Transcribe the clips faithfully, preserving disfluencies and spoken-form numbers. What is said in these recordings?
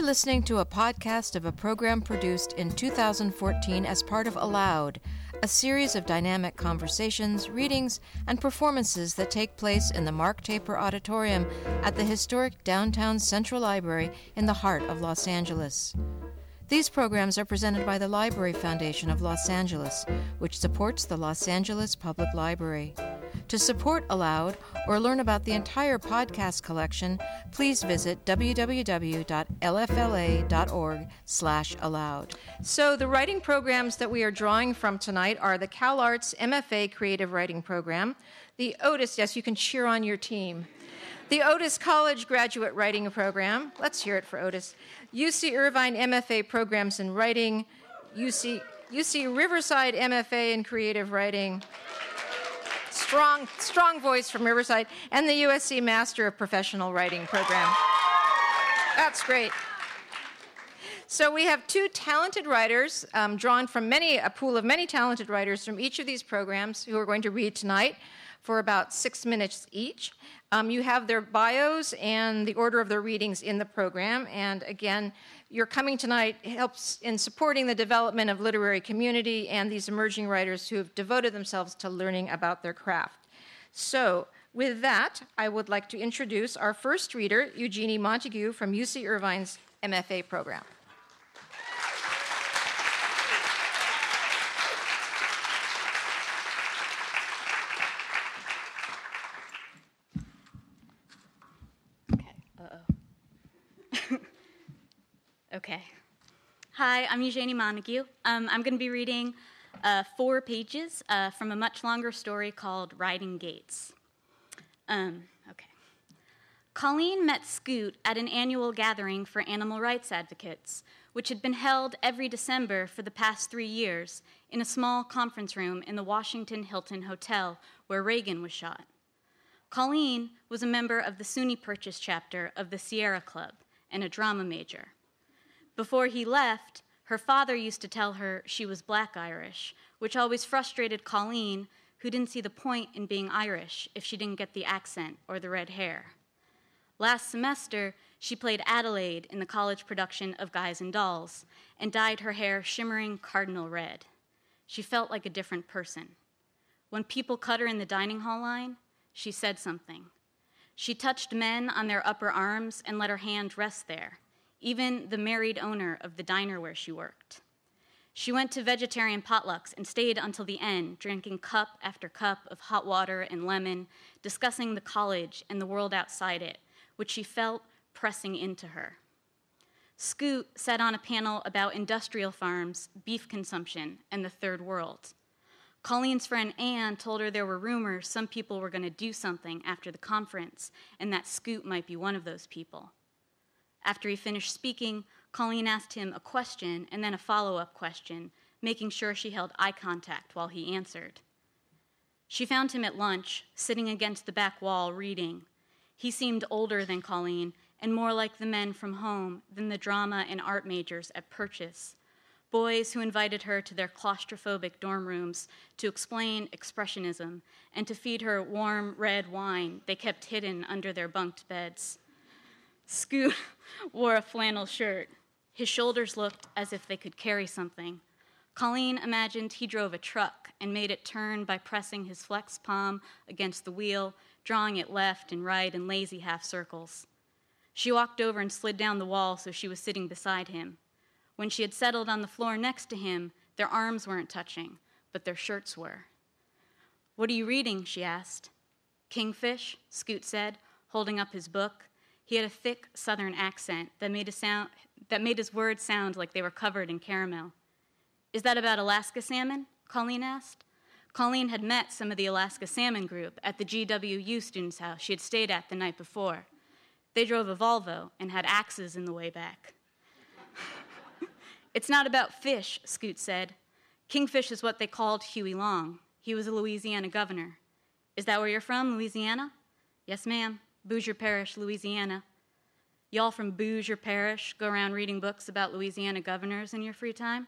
listening to a podcast of a program produced in two thousand fourteen as part of Aloud, a series of dynamic conversations, readings, and performances that take place in the Mark Taper Auditorium at the historic downtown Central Library in the heart of Los Angeles. These programs are presented by the Library Foundation of Los Angeles, which supports the Los Angeles Public Library. To support Aloud or learn about the entire podcast collection, please visit w w w dot l f l a dot org slash aloud. So the writing programs that we are drawing from tonight are the CalArts M F A Creative Writing Program, the Otis, yes, you can cheer on your team, the Otis College Graduate Writing Program, let's hear it for Otis, U C Irvine M F A Programs in Writing, U C, U C Riverside M F A in Creative Writing, strong, strong voice from Riverside, and the U S C Master of Professional Writing Program. That's great. So we have two talented writers um, drawn from many, a pool of many talented writers from each of these programs who are going to read tonight for about six minutes each. Um, you have their bios and the order of their readings in the program. And again, your coming tonight helps in supporting the development of literary community and these emerging writers who have devoted themselves to learning about their craft. So with that, I would like to introduce our first reader, Eugenie Montague from U C Irvine's M F A program. Okay. Hi, I'm Eugenie Montague. Um, I'm going to be reading uh, four pages uh, from a much longer story called Riding Gates. Um, okay. Colleen met Scoot at an annual gathering for animal rights advocates, which had been held every December for the past three years in a small conference room in the Washington Hilton Hotel where Reagan was shot. Colleen was a member of the SUNY Purchase chapter of the Sierra Club and a drama major. Before he left, her father used to tell her she was Black Irish, which always frustrated Colleen, who didn't see the point in being Irish if she didn't get the accent or the red hair. Last semester, she played Adelaide in the college production of Guys and Dolls and dyed her hair shimmering cardinal red. She felt like a different person. When people cut her in the dining hall line, she said something. She touched men on their upper arms and let her hand rest there, even the married owner of the diner where she worked. She went to vegetarian potlucks and stayed until the end, drinking cup after cup of hot water and lemon, discussing the college and the world outside it, which she felt pressing into her. Scoot sat on a panel about industrial farms, beef consumption, and the third world. Colleen's friend Anne told her there were rumors some people were going to do something after the conference, and that Scoot might be one of those people. After he finished speaking, Colleen asked him a question and then a follow-up question, making sure she held eye contact while he answered. She found him at lunch, sitting against the back wall, reading. He seemed older than Colleen and more like the men from home than the drama and art majors at Purchase, boys who invited her to their claustrophobic dorm rooms to explain expressionism and to feed her warm red wine they kept hidden under their bunked beds. Scoot wore a flannel shirt. His shoulders looked as if they could carry something. Colleen imagined he drove a truck and made it turn by pressing his flex palm against the wheel, drawing it left and right in lazy half circles. She walked over and slid down the wall so she was sitting beside him. When she had settled on the floor next to him, their arms weren't touching, but their shirts were. "What are you reading?" she asked. "Kingfish," Scoot said, holding up his book. He had a thick southern accent that made, a sound, that made his words sound like they were covered in caramel. "Is that about Alaska salmon?" Colleen asked. Colleen had met some of the Alaska Salmon group at the G W U students' house she had stayed at the night before. They drove a Volvo and had axes in the way back. "It's not about fish," Scoot said. "Kingfish is what they called Huey Long. He was a Louisiana governor." "Is that where you're from, Louisiana?" "Yes, ma'am. Bossier Parish, Louisiana." "Y'all from Bossier Parish go around reading books about Louisiana governors in your free time?"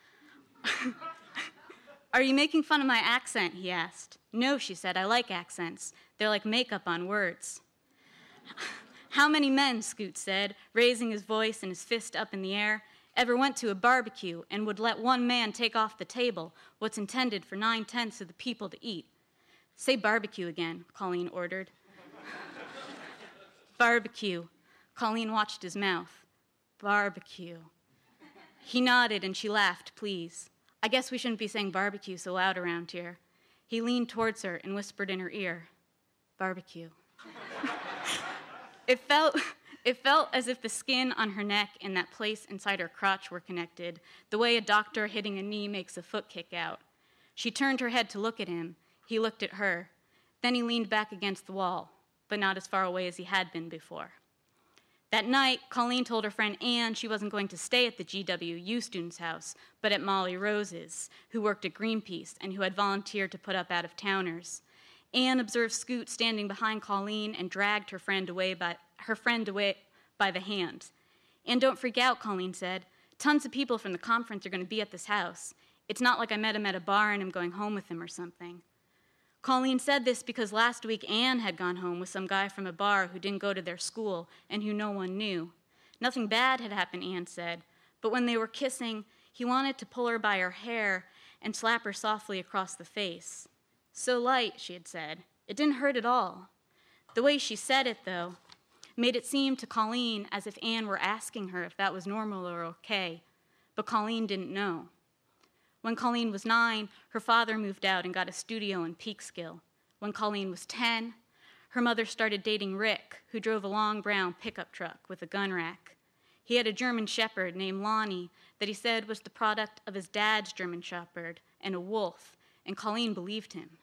"Are you making fun of my accent?" he asked. "No," she said, "I like accents. They're like makeup on words." How many men, Scoot said, raising his voice and his fist up in the air, ever went to a barbecue and would let one man take off the table what's intended for nine-tenths of the people to eat? Say barbecue again, Colleen ordered. Barbecue. Colleen watched his mouth. Barbecue. He nodded and she laughed, please. I guess we shouldn't be saying barbecue so loud around here. He leaned towards her and whispered in her ear, barbecue. It felt, it felt as if the skin on her neck and that place inside her crotch were connected, the way a doctor hitting a knee makes a foot kick out. She turned her head to look at him. He looked at her. Then he leaned back against the wall, but not as far away as he had been before. That night, Colleen told her friend Anne she wasn't going to stay at the G W U student's house, but at Molly Rose's, who worked at Greenpeace and who had volunteered to put up out-of-towners. Anne observed Scoot standing behind Colleen and dragged her friend away by her friend away by the hand. And don't freak out, Colleen said. Tons of people from the conference are going to be at this house. It's not like I met him at a bar and I'm going home with him or something. Colleen said this because last week Anne had gone home with some guy from a bar who didn't go to their school and who no one knew. Nothing bad had happened, Anne said, but when they were kissing, he wanted to pull her by her hair and slap her softly across the face. So light, she had said. It didn't hurt at all. The way she said it, though, made it seem to Colleen as if Anne were asking her if that was normal or okay, but Colleen didn't know. When Colleen was nine, her father moved out and got a studio in Peekskill. When Colleen was ten, her mother started dating Rick, who drove a long brown pickup truck with a gun rack. He had a German shepherd named Lonnie that he said was the product of his dad's German shepherd and a wolf, and Colleen believed him.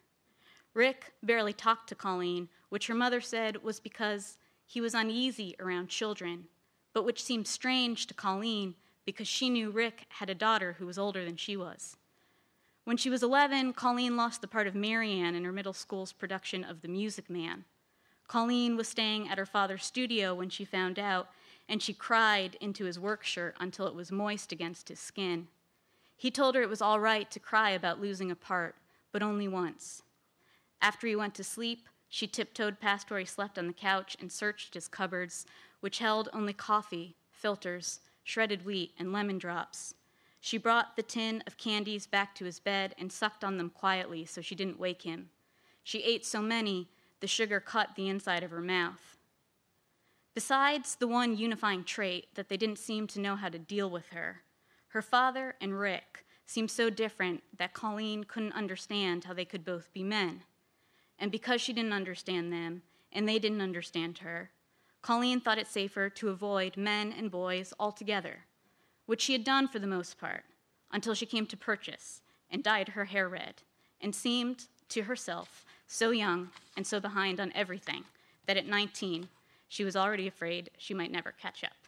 Rick barely talked to Colleen, which her mother said was because he was uneasy around children, but which seemed strange to Colleen because she knew Rick had a daughter who was older than she was. When she was eleven, Colleen lost the part of Marianne in her middle school's production of The Music Man. Colleen was staying at her father's studio when she found out, and she cried into his work shirt until it was moist against his skin. He told her it was all right to cry about losing a part, but only once. After he went to sleep, she tiptoed past where he slept on the couch and searched his cupboards, which held only coffee, filters, shredded wheat, and lemon drops. She brought the tin of candies back to his bed and sucked on them quietly so she didn't wake him. She ate so many, the sugar cut the inside of her mouth. Besides the one unifying trait that they didn't seem to know how to deal with her, her father and Rick seemed so different that Colleen couldn't understand how they could both be men. And because she didn't understand them, and they didn't understand her, Colleen thought it safer to avoid men and boys altogether, which she had done for the most part, until she came to Purchase and dyed her hair red, and seemed to herself so young and so behind on everything that at nineteen, she was already afraid she might never catch up.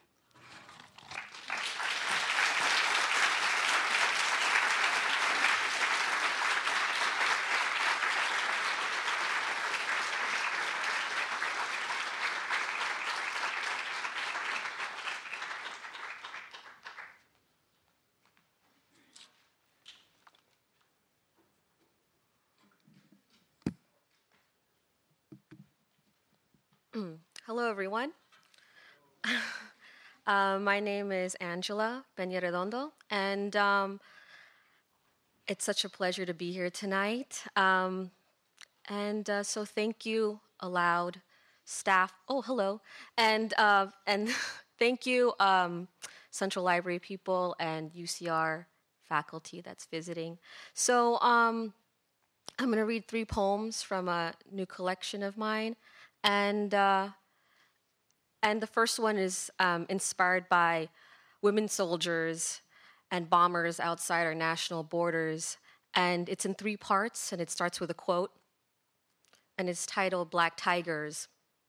Hello, everyone. uh, my name is Angela Peña-Redondo, and um, it's such a pleasure to be here tonight. Um, and uh, so thank you, Aloud staff. Oh, hello. And, uh, and thank you, um, Central Library people and U C R faculty that's visiting. So um, I'm going to read three poems from a new collection of mine. And uh, and the first one is um, inspired by women soldiers and bombers outside our national borders. And it's in three parts, and it starts with a quote. And it's titled Black Tigers.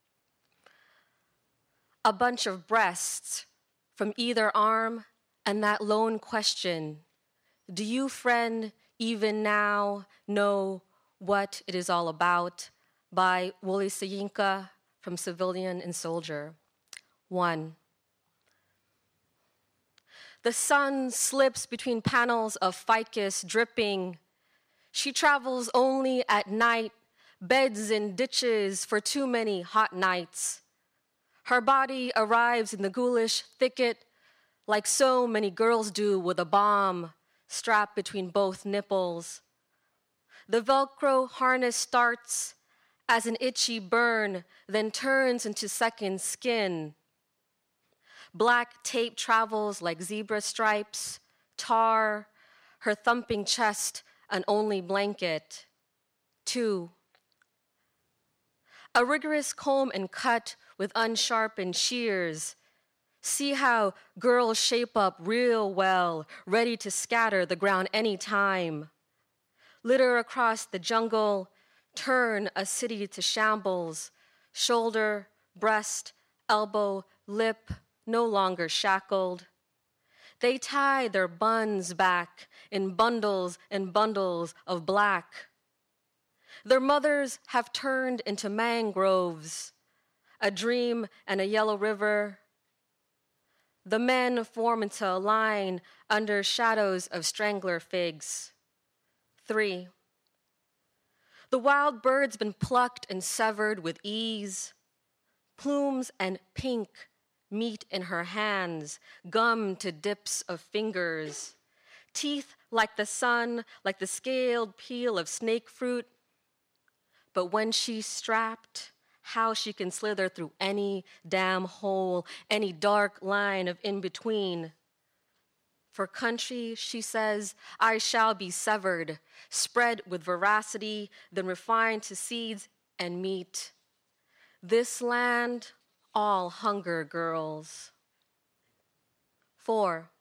A bunch of breasts from either arm, and that lone question, do you, friend, even now know what it is all about? By Wole Soyinka from Civilian and Soldier. One. The sun slips between panels of ficus dripping. She travels only at night, beds in ditches for too many hot nights. Her body arrives in the ghoulish thicket like so many girls do with a bomb strapped between both nipples. The Velcro harness starts as an itchy burn, then turns into second skin. Black tape travels like zebra stripes, tar, her thumping chest an only blanket. Two. A rigorous comb and cut with unsharpened shears. See how girls shape up real well, ready to scatter the ground anytime. Litter across the jungle, turn a city to shambles. Shoulder, breast, elbow, lip, no longer shackled. They tie their buns back in bundles and bundles of black. Their mothers have turned into mangroves, a dream and a yellow river. The men form into a line under shadows of strangler figs. Three. The wild bird's been plucked and severed with ease. Plumes and pink meet in her hands, gummed to dips of fingers. Teeth like the sun, like the scaled peel of snake fruit. But when she's strapped, how she can slither through any damn hole, any dark line of in-between. For country, she says, I shall be severed, spread with veracity, then refined to seeds and meat. This land, all hunger girls. Four.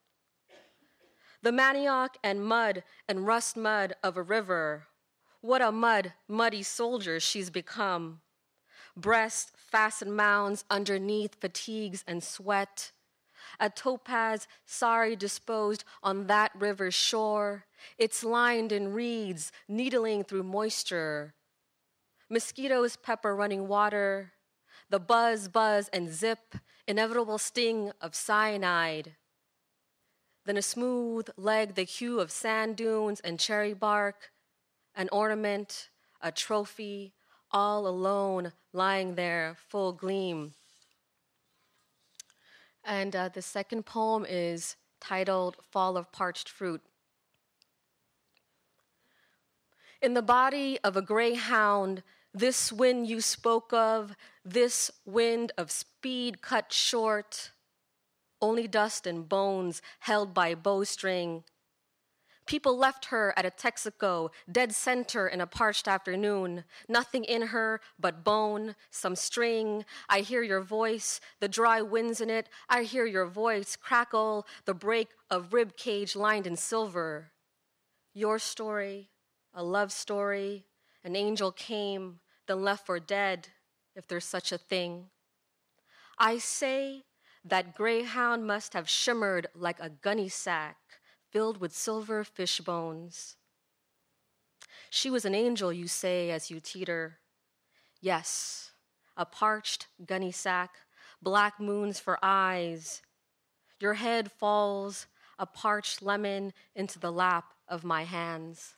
The manioc and mud and rust mud of a river. What a mud, muddy soldier she's become. Breast fastened mounds underneath fatigues and sweat. A topaz sari disposed on that river's shore. It's lined in reeds, needling through moisture. Mosquitoes pepper running water. The buzz, buzz, and zip, inevitable sting of cyanide. Then a smooth leg, the hue of sand dunes and cherry bark. An ornament, a trophy, all alone, lying there, full gleam. And uh, the second poem is titled Fall of Parched Fruit. In the body of a greyhound, this wind you spoke of, this wind of speed cut short, only dust and bones held by bowstring. People left her at a Texaco, dead center in a parched afternoon. Nothing in her but bone, some string. I hear your voice, the dry winds in it. I hear your voice crackle, the break of rib cage lined in silver. Your story, a love story. An angel came, then left for dead, if there's such a thing. I say that greyhound must have shimmered like a gunny sack, filled with silver fish bones. She was an angel, you say, as you teeter. Yes, a parched gunny sack, black moons for eyes. Your head falls, a parched lemon, into the lap of my hands.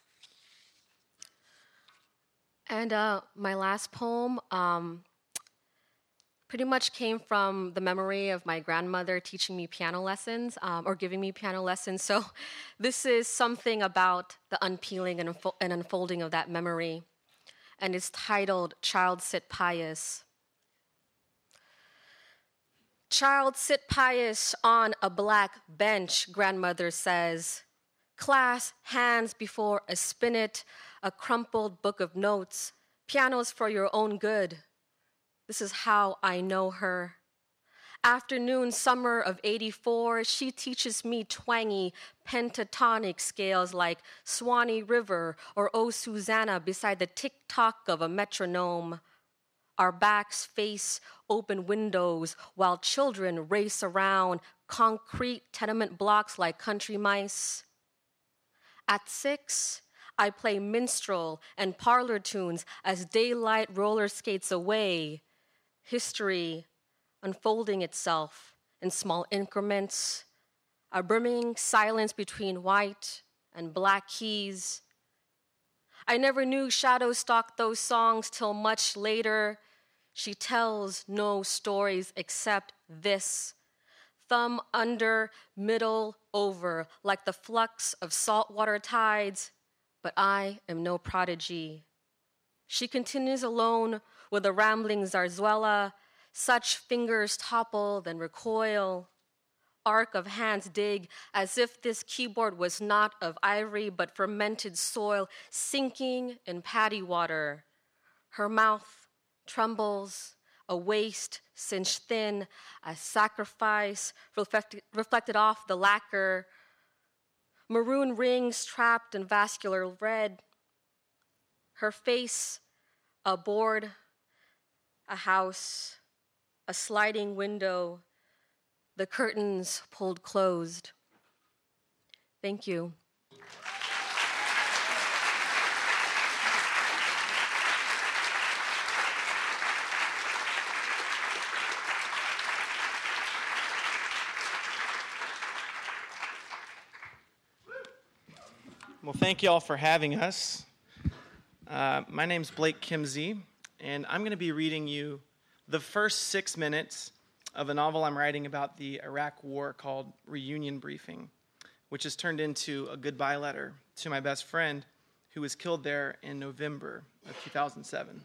And uh, my last poem um, pretty much came from the memory of my grandmother teaching me piano lessons um, or giving me piano lessons. So this is something about the unpeeling and, unfo- and unfolding of that memory. And it's titled Child Sit Pious. Child sit pious on a black bench, grandmother says. Class hands before a spinet, a crumpled book of notes. Piano's for your own good. This is how I know her. Afternoon summer of eighty-four, she teaches me twangy pentatonic scales like Swanee River or O Susanna beside the tick-tock of a metronome. Our backs face open windows while children race around concrete tenement blocks like country mice. At six, I play minstrel and parlor tunes as daylight roller skates away. History unfolding itself in small increments, a brimming silence between white and black keys. I never knew shadows stalked those songs till much later. She tells no stories except this: thumb under, middle over, like the flux of saltwater tides, but I am no prodigy. She continues alone with a rambling zarzuela. Such fingers topple, then recoil. Arc of hands dig as if this keyboard was not of ivory but fermented soil, sinking in paddy water. Her mouth trembles, a waist cinched thin, a sacrifice reflected, reflected off the lacquer. Maroon rings trapped in vascular red. Her face, a board, a house, a sliding window, the curtains pulled closed. Thank you. Well, thank you all for having us. Uh, my name's Blake Kimsey, and I'm going to be reading you the first six minutes of a novel I'm writing about the Iraq War called Reunion Briefing, which has turned into a goodbye letter to my best friend who was killed there in November of two thousand seven.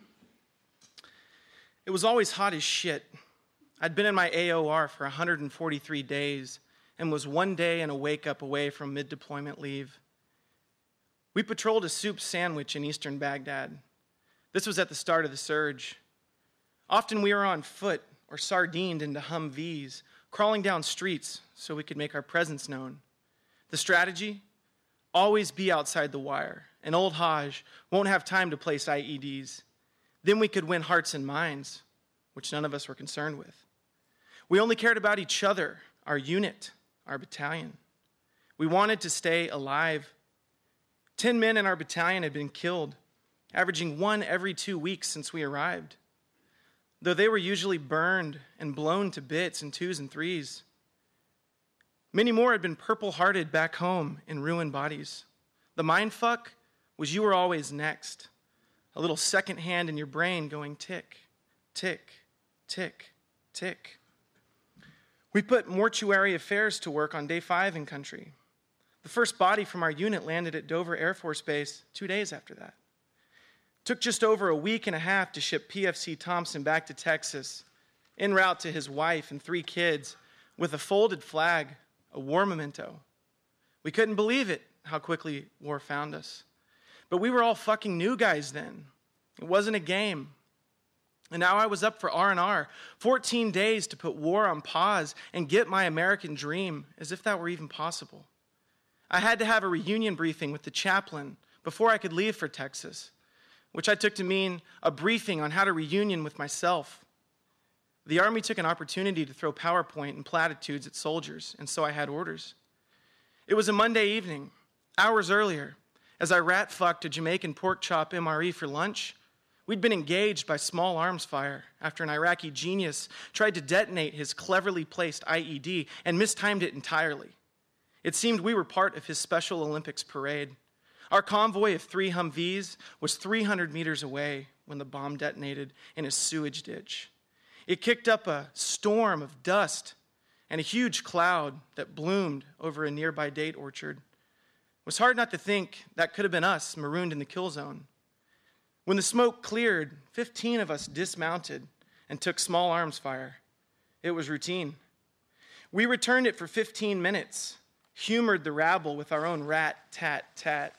It was always hot as shit. I'd been in my A O R for one hundred forty-three days and was one day and a wake-up away from mid-deployment leave. We patrolled a soup sandwich in eastern Baghdad. This was at the start of the surge. Often we were on foot or sardined into Humvees, crawling down streets so we could make our presence known. The strategy? Always be outside the wire. And old Hajj won't have time to place I E Ds. Then we could win hearts and minds, which none of us were concerned with. We only cared about each other, our unit, our battalion. We wanted to stay alive. Ten men in our battalion had been killed, averaging one every two weeks since we arrived. Though they were usually burned and blown to bits in twos and threes. Many more had been purple-hearted back home in ruined bodies. The mindfuck was you were always next. A little second hand in your brain going tick, tick, tick, tick. We put mortuary affairs to work on day five in country. The first body from our unit landed at Dover Air Force Base two days after that. Took just over a week and a half to ship P F C Thompson back to Texas, en route to his wife and three kids, with a folded flag, a war memento. We couldn't believe it, how quickly war found us. But we were all fucking new guys then. It wasn't a game. And now I was up for R and R, fourteen days to put war on pause and get my American dream, as if that were even possible. I had to have a reunion briefing with the chaplain before I could leave for Texas, which I took to mean a briefing on how to reunion with myself. The Army took an opportunity to throw PowerPoint and platitudes at soldiers, and so I had orders. It was a Monday evening, hours earlier, as I rat-fucked a Jamaican pork chop M R E for lunch. We'd been engaged by small arms fire after an Iraqi genius tried to detonate his cleverly placed I E D and mistimed it entirely. It seemed we were part of his Special Olympics parade. Our convoy of three Humvees was three hundred meters away when the bomb detonated in a sewage ditch. It kicked up a storm of dust and a huge cloud that bloomed over a nearby date orchard. It was hard not to think that could have been us marooned in the kill zone. When the smoke cleared, fifteen of us dismounted and took small arms fire. It was routine. We returned it for fifteen minutes, humored the rabble with our own rat-tat-tat,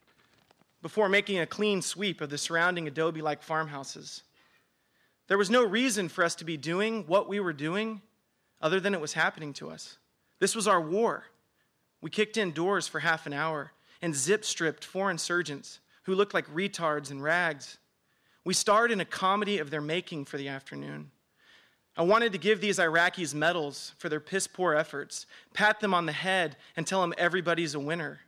before making a clean sweep of the surrounding adobe-like farmhouses. There was no reason for us to be doing what we were doing other than it was happening to us. This was our war. We kicked in doors for half an hour and zip-stripped four insurgents who looked like retards in rags. We starred in a comedy of their making for the afternoon. I wanted to give these Iraqis medals for their piss-poor efforts, pat them on the head, and tell them everybody's a winner.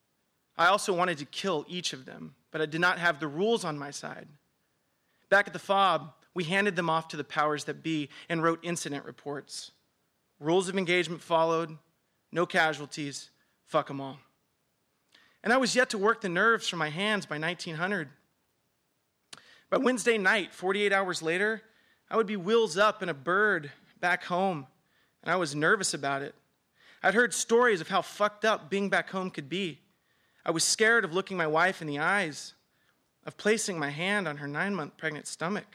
I also wanted to kill each of them, but I did not have the rules on my side. Back at the FOB, we handed them off to the powers that be and wrote incident reports. Rules of engagement followed, no casualties, fuck them all. And I was yet to work the nerves from my hands by nineteen hundred. By Wednesday night, forty-eight hours later, I would be wheels up in a bird back home, and I was nervous about it. I'd heard stories of how fucked up being back home could be. I was scared of looking my wife in the eyes, of placing my hand on her nine-month pregnant stomach,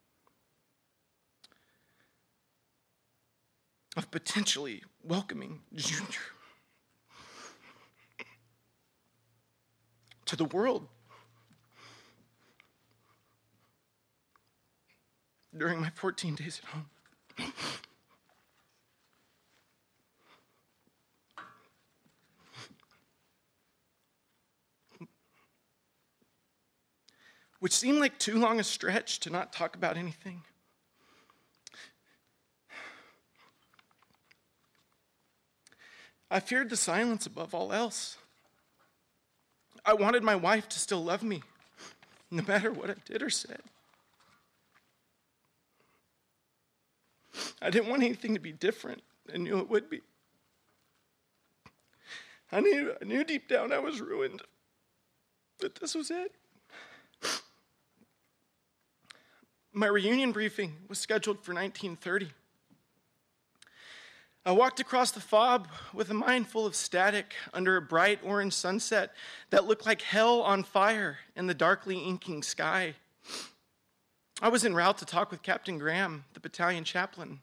of potentially welcoming Junior to the world. During my fourteen days at home. Which seemed like too long a stretch to not talk about anything. I feared the silence above all else. I wanted my wife to still love me, no matter what I did or said. I didn't want anything to be different. I knew it would be. I knew, I knew deep down I was ruined, that this was it. My reunion briefing was scheduled for nineteen thirty. I walked across the fob with a mind full of static under a bright orange sunset that looked like hell on fire in the darkly inking sky. I was en route to talk with Captain Graham, the battalion chaplain,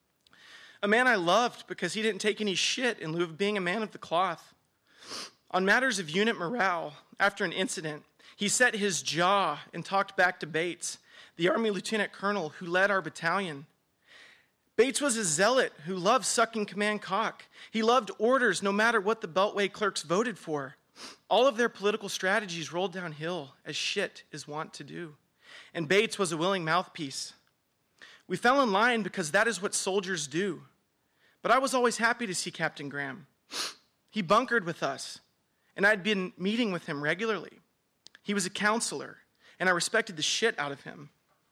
a man I loved because he didn't take any shit in lieu of being a man of the cloth. On matters of unit morale, after an incident, he set his jaw and talked back to Bates, the Army lieutenant colonel who led our battalion. Bates was a zealot who loved sucking command cock. He loved orders no matter what the Beltway clerks voted for. All of their political strategies rolled downhill, as shit is wont to do. And Bates was a willing mouthpiece. We fell in line because that is what soldiers do. But I was always happy to see Captain Graham. He bunkered with us, and I'd been meeting with him regularly. He was a counselor, and I respected the shit out of him.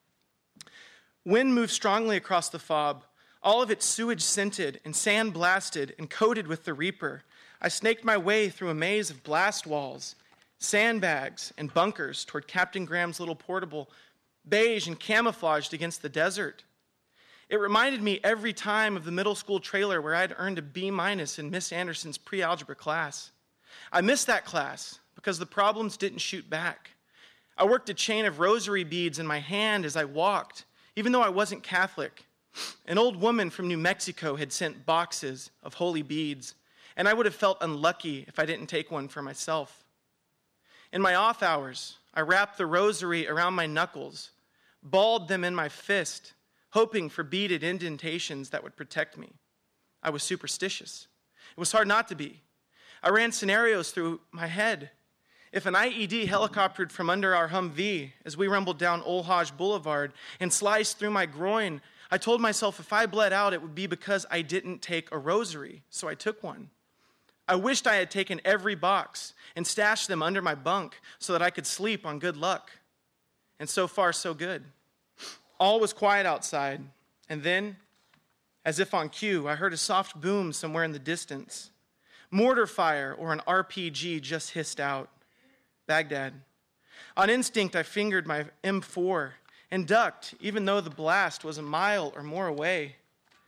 Wind moved strongly across the fob, all of it sewage scented and sand blasted and coated with the reaper. I snaked my way through a maze of blast walls, sandbags, and bunkers toward Captain Graham's little portable, beige and camouflaged against the desert. It reminded me every time of the middle school trailer where I'd earned a B minus in Miss Anderson's pre-algebra class. I missed that class because the problems didn't shoot back. I worked a chain of rosary beads in my hand as I walked, even though I wasn't Catholic. An old woman from New Mexico had sent boxes of holy beads, and I would have felt unlucky if I didn't take one for myself. In my off hours, I wrapped the rosary around my knuckles, balled them in my fist, hoping for beaded indentations that would protect me. I was superstitious. It was hard not to be. I ran scenarios through my head. If an I E D helicoptered from under our Humvee as we rumbled down Old Hodge Boulevard and sliced through my groin, I told myself if I bled out, it would be because I didn't take a rosary, so I took one. I wished I had taken every box and stashed them under my bunk so that I could sleep on good luck. And so far, so good. All was quiet outside, and then, as if on cue, I heard a soft boom somewhere in the distance. Mortar fire or an R P G just hissed out. Baghdad. On instinct, I fingered my M four and ducked, even though the blast was a mile or more away.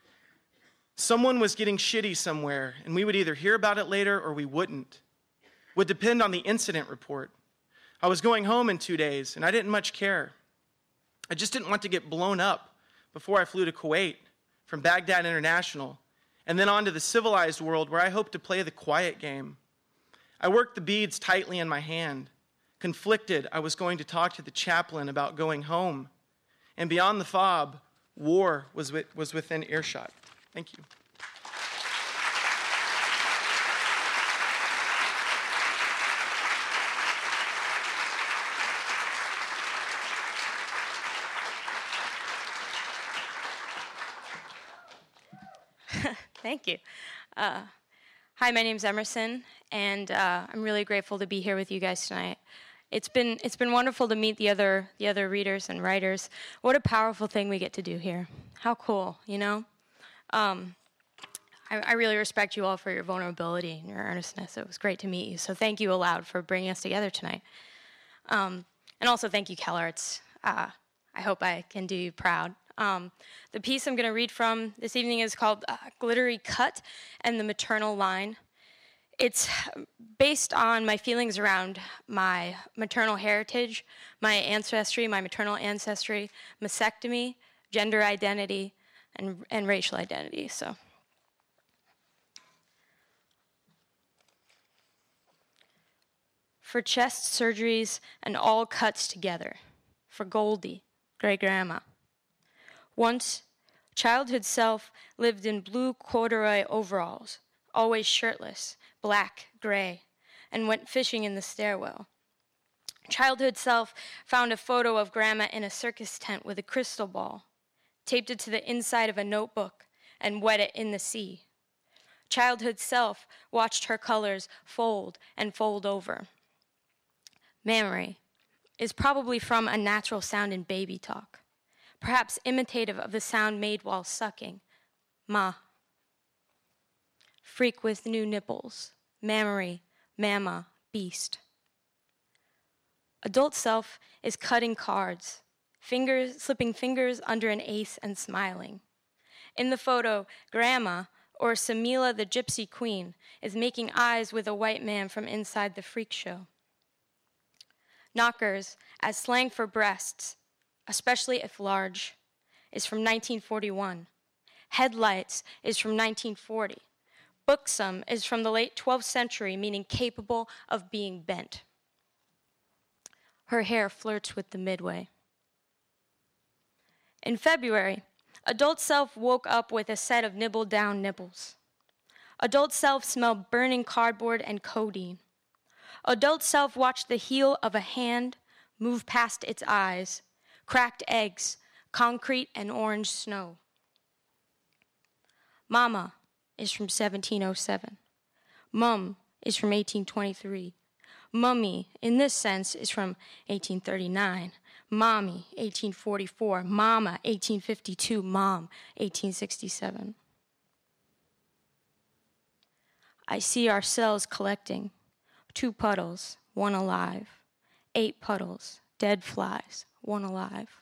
Someone was getting shitty somewhere, and we would either hear about it later or we wouldn't. Would depend on the incident report. I was going home in two days, and I didn't much care. I just didn't want to get blown up before I flew to Kuwait from Baghdad International, and then on to the civilized world where I hoped to play the quiet game. I worked the beads tightly in my hand. Conflicted, I was going to talk to the chaplain about going home. And beyond the fob, war was, with, was within earshot. Thank you. Thank you. Uh, hi, my name's Emerson, and uh, I'm really grateful to be here with you guys tonight. It's been it's been wonderful to meet the other the other readers and writers. What a powerful thing we get to do here. How cool, you know? Um, I, I really respect you all for your vulnerability and your earnestness. It was great to meet you. So thank you, Aloud, for bringing us together tonight. Um, and also thank you, CalArts. Uh, I hope I can do you proud. Um, the piece I'm going to read from this evening is called uh, Glittery Cut and the Maternal Line. It's based on my feelings around my maternal heritage, my ancestry, my maternal ancestry, mastectomy, gender identity, and, and racial identity. So, for chest surgeries and all cuts together, for Goldie, great grandma. Once, childhood self lived in blue corduroy overalls, always shirtless, black, gray, and went fishing in the stairwell. Childhood self found a photo of grandma in a circus tent with a crystal ball, taped it to the inside of a notebook, and wet it in the sea. Childhood self watched her colors fold and fold over. Memory is probably from a natural sound in baby talk, perhaps imitative of the sound made while sucking, ma. Freak with new nipples, mammary, mama, beast. Adult self is cutting cards, fingers, slipping fingers under an ace and smiling. In the photo, grandma, or Samila the gypsy queen, is making eyes with a white man from inside the freak show. Knockers, as slang for breasts, especially if large, is from nineteen forty-one. Headlights is from nineteen forty. Buxom is from the late twelfth century, meaning capable of being bent. Her hair flirts with the midway. In February, adult self woke up with a set of nibbled down nipples. Adult self smelled burning cardboard and codeine. Adult self watched the heel of a hand move past its eyes, cracked eggs, concrete and orange snow. Mama is from seventeen oh seven. Mum is from eighteen twenty-three. Mummy, in this sense, is from eighteen thirty-nine. Mommy, eighteen forty-four. Mama, eighteen fifty-two. Mom, eighteen sixty-seven. I see our cells collecting. Two puddles, one alive. Eight puddles, dead flies, one alive.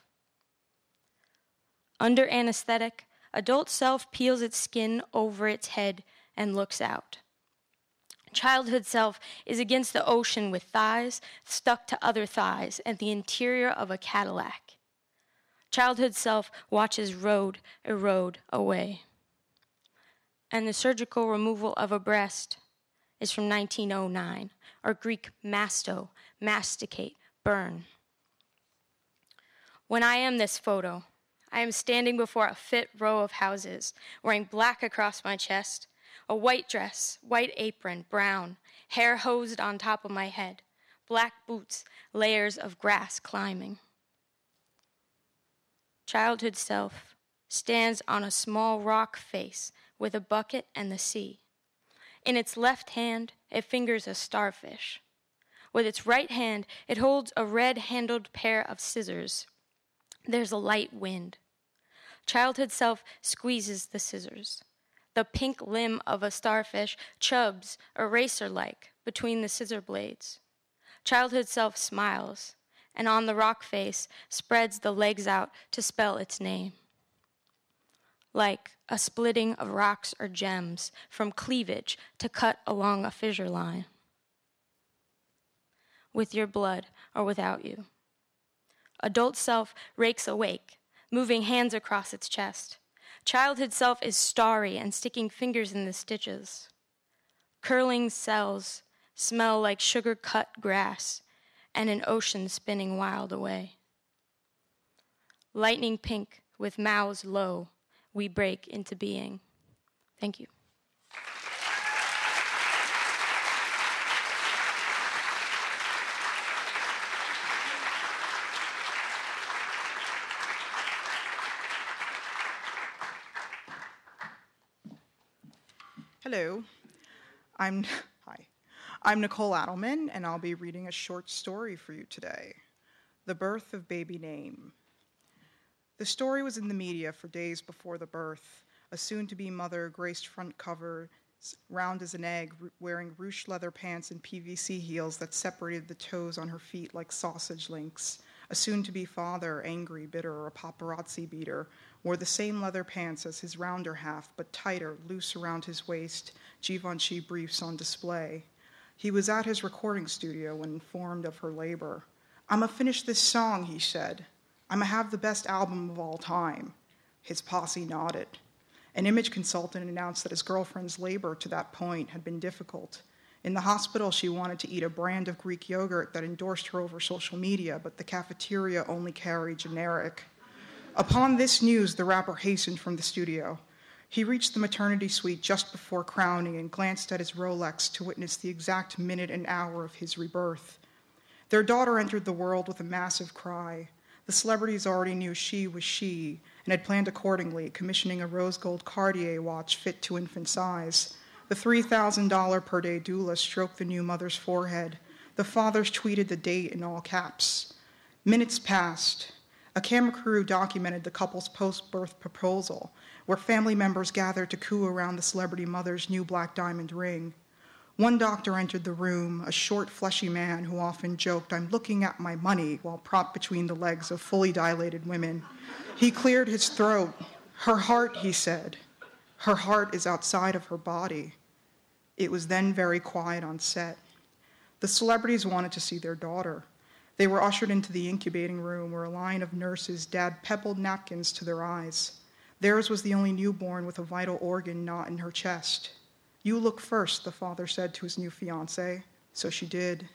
Under anesthetic, adult self peels its skin over its head and looks out. Childhood self is against the ocean with thighs stuck to other thighs and the interior of a Cadillac. Childhood self watches road erode away. And the surgical removal of a breast is from nineteen oh nine, or Greek masto, masticate, burn. When I am this photo, I am standing before a fit row of houses, wearing black across my chest, a white dress, white apron, brown, hair hosed on top of my head, black boots, layers of grass climbing. Childhood self stands on a small rock face with a bucket and the sea. In its left hand, it fingers a starfish. With its right hand, it holds a red-handled pair of scissors. There's a light wind. Childhood self squeezes the scissors. The pink limb of a starfish chubs, eraser-like, between the scissor blades. Childhood self smiles, and on the rock face spreads the legs out to spell its name. Like a splitting of rocks or gems from cleavage to cut along a fissure line. With your blood or without you. Adult self rakes awake, moving hands across its chest. Childhood self is starry and sticking fingers in the stitches. Curling cells smell like sugar-cut grass and an ocean spinning wild away. Lightning pink with mouths low, we break into being. Thank you. Hello, I'm, hi, I'm Nicole Adelman, and I'll be reading a short story for you today, The Birth of Baby Name. The story was in the media for days before the birth. A soon-to-be mother graced front cover, round as an egg, wearing ruched leather pants and P V C heels that separated the toes on her feet like sausage links. A soon-to-be father, angry, bitter, a paparazzi beater, wore the same leather pants as his rounder half, but tighter, loose around his waist, Givenchy briefs on display. He was at his recording studio when informed of her labor. "I'ma finish this song," he said. "I'ma have the best album of all time." His posse nodded. An image consultant announced that his girlfriend's labor to that point had been difficult. In the hospital, she wanted to eat a brand of Greek yogurt that endorsed her over social media, but the cafeteria only carried generic. Upon this news, the rapper hastened from the studio. He reached the maternity suite just before crowning and glanced at his Rolex to witness the exact minute and hour of his rebirth. Their daughter entered the world with a massive cry. The celebrities already knew she was she and had planned accordingly, commissioning a rose gold Cartier watch fit to infant size. The three thousand dollars per day doula stroked the new mother's forehead. The fathers tweeted the date in all caps. Minutes passed. A camera crew documented the couple's post-birth proposal, where family members gathered to coo around the celebrity mother's new black diamond ring. One doctor entered the room, a short, fleshy man who often joked, "I'm looking at my money," while propped between the legs of fully dilated women. He cleared his throat. "Her heart," he said. "Her heart is outside of her body." It was then very quiet on set. The celebrities wanted to see their daughter. They were ushered into the incubating room where a line of nurses dabbed pebbled napkins to their eyes. Theirs was the only newborn with a vital organ not in her chest. "You look first," the father said to his new fiancée. So she did.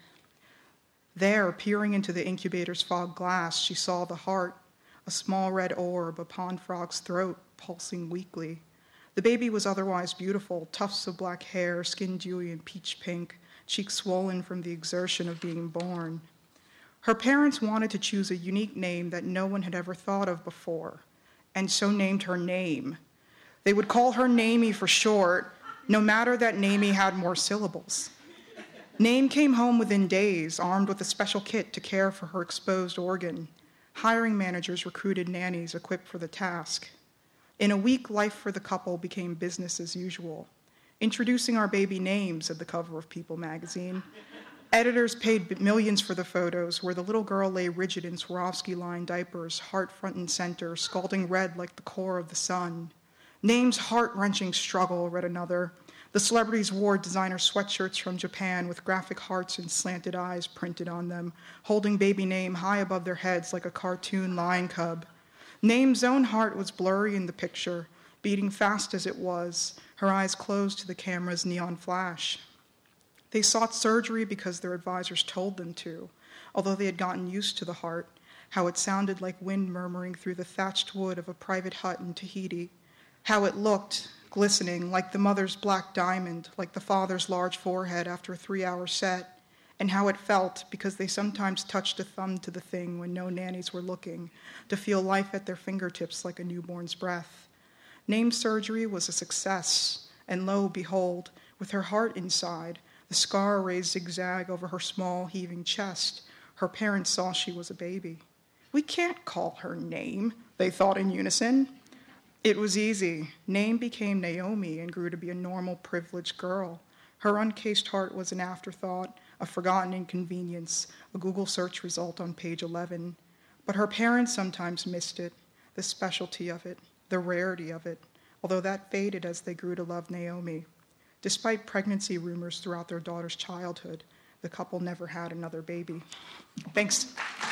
There, peering into the incubator's fog glass, she saw the heart, a small red orb, a pond frog's throat, pulsing weakly. The baby was otherwise beautiful, tufts of black hair, skin dewy and peach pink, cheeks swollen from the exertion of being born. Her parents wanted to choose a unique name that no one had ever thought of before, and so named her Name. They would call her Namie for short, no matter that Namie had more syllables. Name came home within days, armed with a special kit to care for her exposed organ. Hiring managers recruited nannies equipped for the task. In a week, life for the couple became business as usual. "Introducing our baby Name," said the cover of People magazine. Editors paid millions for the photos where the little girl lay rigid in Swarovski-lined diapers, heart front and center, scalding red like the core of the sun. "Name's heart-wrenching struggle," read another. The celebrities wore designer sweatshirts from Japan with graphic hearts and slanted eyes printed on them, holding baby Name high above their heads like a cartoon lion cub. Name's own heart was blurry in the picture, beating fast as it was, her eyes closed to the camera's neon flash. They sought surgery because their advisors told them to, although they had gotten used to the heart, how it sounded like wind murmuring through the thatched wood of a private hut in Tahiti, how it looked, glistening, like the mother's black diamond, like the father's large forehead after a three-hour set, and how it felt, because they sometimes touched a thumb to the thing when no nannies were looking, to feel life at their fingertips like a newborn's breath. Name's surgery was a success, and lo, behold, with her heart inside, the scar raised zigzag over her small, heaving chest, her parents saw she was a baby. "We can't call her Name," they thought in unison. It was easy. Name became Naomi and grew to be a normal, privileged girl. Her uncased heart was an afterthought, a forgotten inconvenience, a Google search result on page eleven. But her parents sometimes missed it, the specialty of it, the rarity of it, although that faded as they grew to love Naomi. Despite pregnancy rumors throughout their daughter's childhood, the couple never had another baby. Thanks.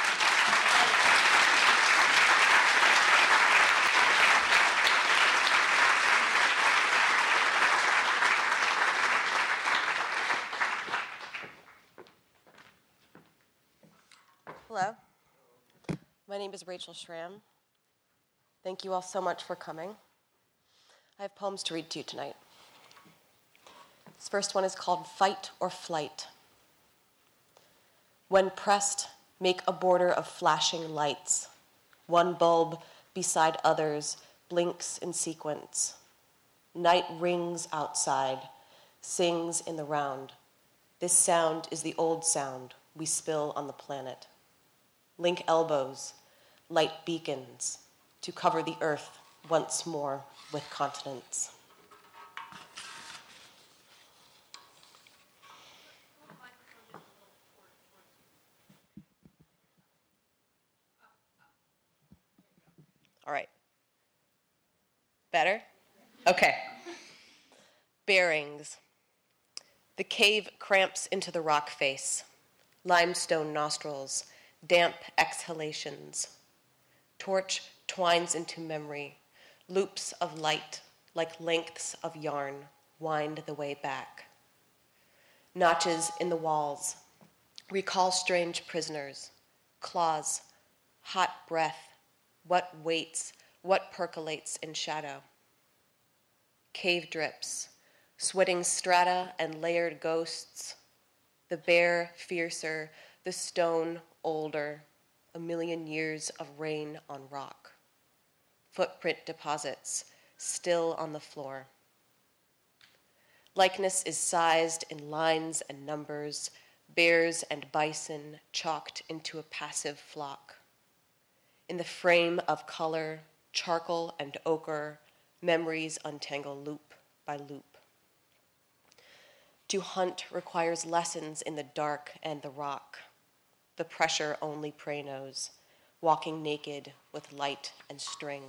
Hello, my name is Rachel Schramm. Thank you all so much for coming. I have poems to read to you tonight. This first one is called Fight or Flight. When pressed, make a border of flashing lights. One bulb beside others blinks in sequence. Night rings outside, sings in the round. This sound is the old sound we spill on the planet. Link elbows, light beacons, to cover the earth once more with continents. All right. Better? Okay. Bearings. The cave cramps into the rock face. Limestone nostrils, damp exhalations. Torch twines into memory. Loops of light, like lengths of yarn, wind the way back. Notches in the walls. Recall strange prisoners. Claws. Hot breath. What waits, what percolates in shadow. Cave drips. Sweating strata and layered ghosts. The bear fiercer, the stone older. A million years of rain on rock. Footprint deposits, still on the floor. Likeness is sized in lines and numbers, bears and bison chalked into a passive flock. In the frame of color, charcoal and ochre, memories untangle loop by loop. To hunt requires lessons in the dark and the rock. The pressure only prey knows, walking naked with light and string.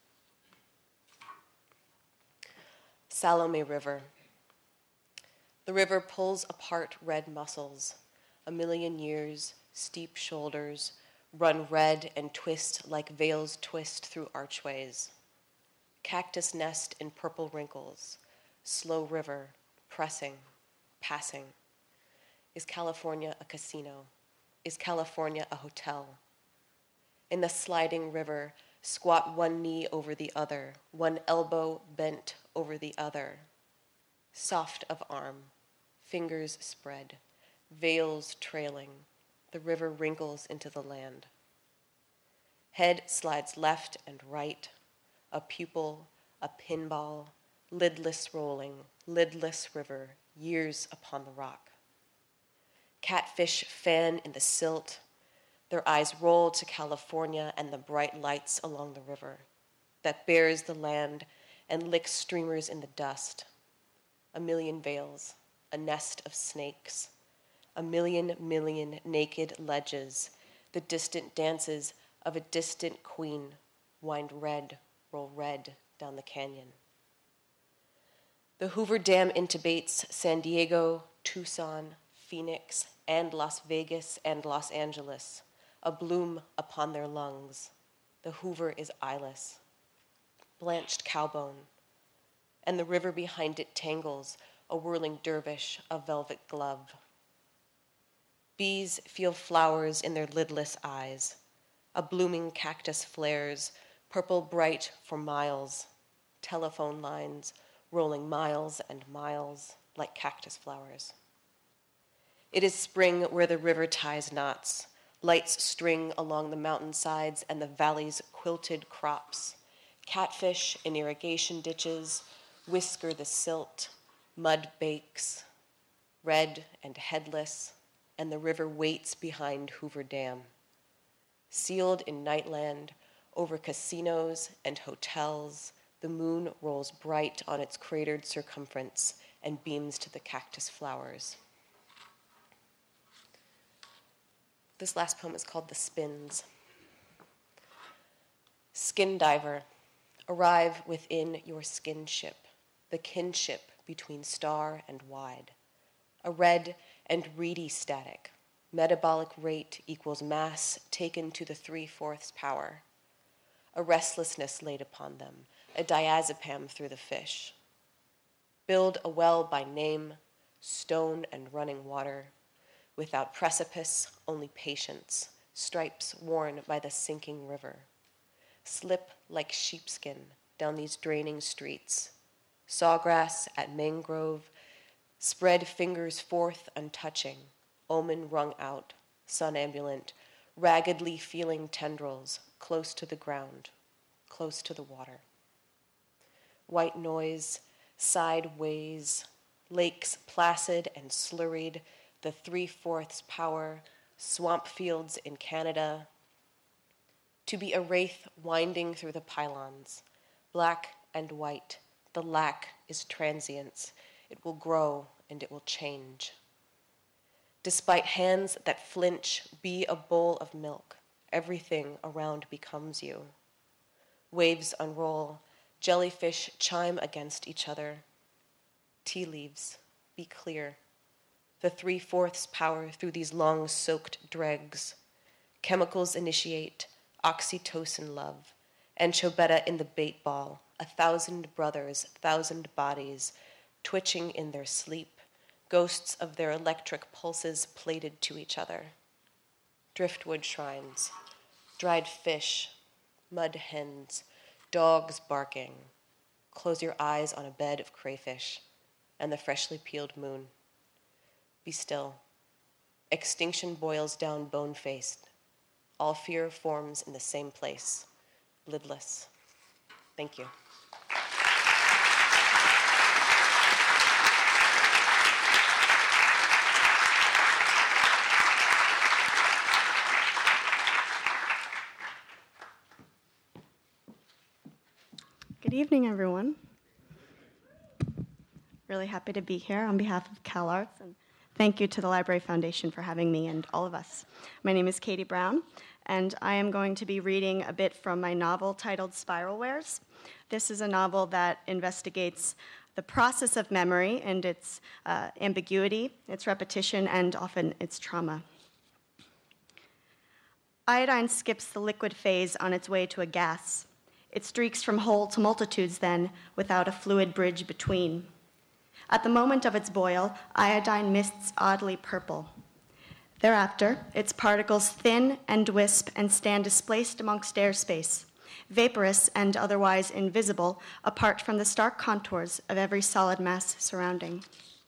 Salome River. The river pulls apart red muscles. A million years, steep shoulders, run red and twist like veils twist through archways. Cactus nest in purple wrinkles. Slow river, pressing, passing. Is California a casino? Is California a hotel? In the sliding river, squat one knee over the other, one elbow bent over the other. Soft of arm, fingers spread, veils trailing, the river wrinkles into the land. Head slides left and right, a pupil, a pinball, lidless rolling, lidless river, years upon the rock. Catfish fan in the silt, their eyes roll to California and the bright lights along the river that bears the land and licks streamers in the dust. A million veils, a nest of snakes, a million million naked ledges, the distant dances of a distant queen wind red, roll red down the canyon. The Hoover Dam intubates San Diego, Tucson, Phoenix, and Las Vegas and Los Angeles, a bloom upon their lungs. The Hoover is eyeless, blanched cowbone, and the river behind it tangles, a whirling dervish, a velvet glove. Bees feel flowers in their lidless eyes. A blooming cactus flares, purple bright for miles, telephone lines rolling miles and miles like cactus flowers. It is spring where the river ties knots, lights string along the mountainsides and the valley's quilted crops. Catfish in irrigation ditches whisker the silt, mud bakes, red and headless, and the river waits behind Hoover Dam. Sealed in nightland, over casinos and hotels, the moon rolls bright on its cratered circumference and beams to the cactus flowers. This last poem is called The Spins. Skin diver, arrive within your skinship, the kinship between star and wide. A red and reedy static, metabolic rate equals mass taken to the three-fourths power. A restlessness laid upon them, a diazepam through the fish. Build a well by name, stone and running water, without precipice, only patience, stripes worn by the sinking river. Slip like sheepskin down these draining streets. Sawgrass at mangrove, spread fingers forth untouching, omen wrung out, sunambulant, raggedly feeling tendrils, close to the ground, close to the water. White noise, sideways, lakes placid and slurried, the three-fourths power, swamp fields in Canada. To be a wraith winding through the pylons, black and white, the lack is transience. It will grow and it will change. Despite hands that flinch, be a bowl of milk. Everything around becomes you. Waves unroll, jellyfish chime against each other. Tea leaves, be clear. The three-fourths power through these long-soaked dregs. Chemicals initiate, oxytocin love, and Chobetta in the bait ball, a thousand brothers, thousand bodies, twitching in their sleep, ghosts of their electric pulses plated to each other. Driftwood shrines, dried fish, mud hens, dogs barking. Close your eyes on a bed of crayfish and the freshly peeled moon. Be still. Extinction boils down bone-faced. All fear forms in the same place, lidless. Thank you. Good evening, everyone. Really happy to be here on behalf of CalArts, and thank you to the Library Foundation for having me and all of us. My name is Katie Brown, and I am going to be reading a bit from my novel titled Spiralwares. This is a novel that investigates the process of memory and its uh, ambiguity, its repetition, and often its trauma. Iodine skips the liquid phase on its way to a gas. It streaks from whole to multitudes then, without a fluid bridge between. At the moment of its boil, iodine mists oddly purple. Thereafter, its particles thin and wisp and stand displaced amongst airspace, vaporous and otherwise invisible, apart from the stark contours of every solid mass surrounding.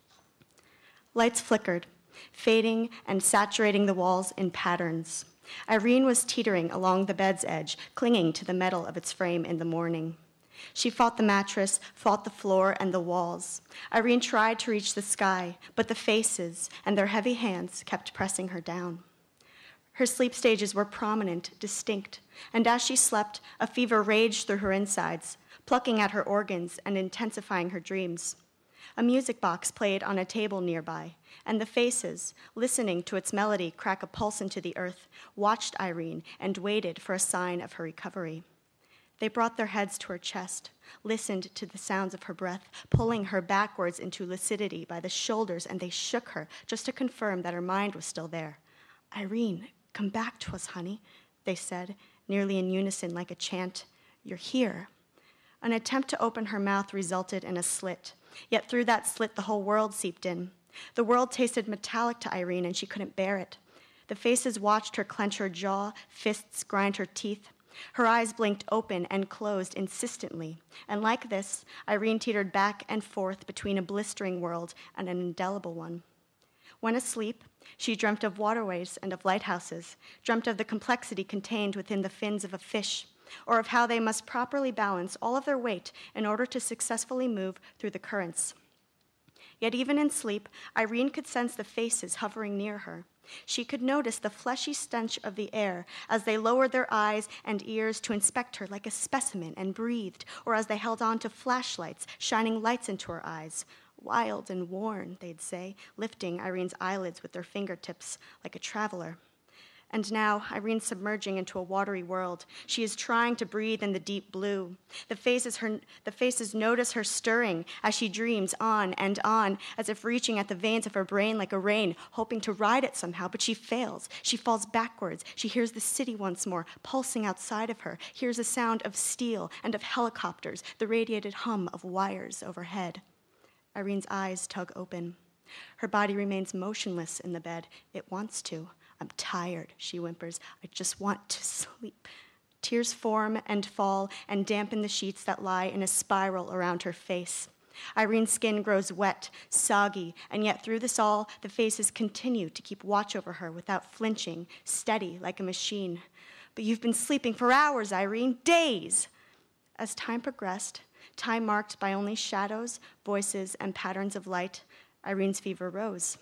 Lights flickered, fading and saturating the walls in patterns. Irene was teetering along the bed's edge, clinging to the metal of its frame in the morning. She fought the mattress, fought the floor and the walls. Irene tried to reach the sky, but the faces and their heavy hands kept pressing her down. Her sleep stages were prominent, distinct, and as she slept, a fever raged through her insides, plucking at her organs and intensifying her dreams. A music box played on a table nearby, and the faces, listening to its melody crack a pulse into the earth, watched Irene and waited for a sign of her recovery. They brought their heads to her chest, listened to the sounds of her breath, pulling her backwards into lucidity by the shoulders, and they shook her just to confirm that her mind was still there. "Irene, come back to us, honey," they said, nearly in unison like a chant. "You're here." An attempt to open her mouth resulted in a slit, yet through that slit the whole world seeped in. The world tasted metallic to Irene, and she couldn't bear it. The faces watched her clench her jaw, fists grind her teeth. Her eyes blinked open and closed insistently, and like this, Irene teetered back and forth between a blistering world and an indelible one. When asleep, she dreamt of waterways and of lighthouses, dreamt of the complexity contained within the fins of a fish, or of how they must properly balance all of their weight in order to successfully move through the currents. Yet even in sleep, Irene could sense the faces hovering near her. She could notice the fleshy stench of the air as they lowered their eyes and ears to inspect her like a specimen and breathed, or as they held on to flashlights, shining lights into her eyes. "Wild and worn," they'd say, lifting Irene's eyelids with their fingertips like a traveler. And now, Irene's submerging into a watery world. She is trying to breathe in the deep blue. The faces, her, the faces notice her stirring as she dreams on and on, as if reaching at the veins of her brain like a rain, hoping to ride it somehow, but she fails. She falls backwards. She hears the city once more, pulsing outside of her, hears a sound of steel and of helicopters, the radiated hum of wires overhead. Irene's eyes tug open. Her body remains motionless in the bed. It wants to. "I'm tired," she whimpers. "I just want to sleep." Tears form and fall and dampen the sheets that lie in a spiral around her face. Irene's skin grows wet, soggy, and yet through this all, the faces continue to keep watch over her without flinching, steady like a machine. "But you've been sleeping for hours, Irene, days!" As time progressed, time marked by only shadows, voices, and patterns of light, Irene's fever rose.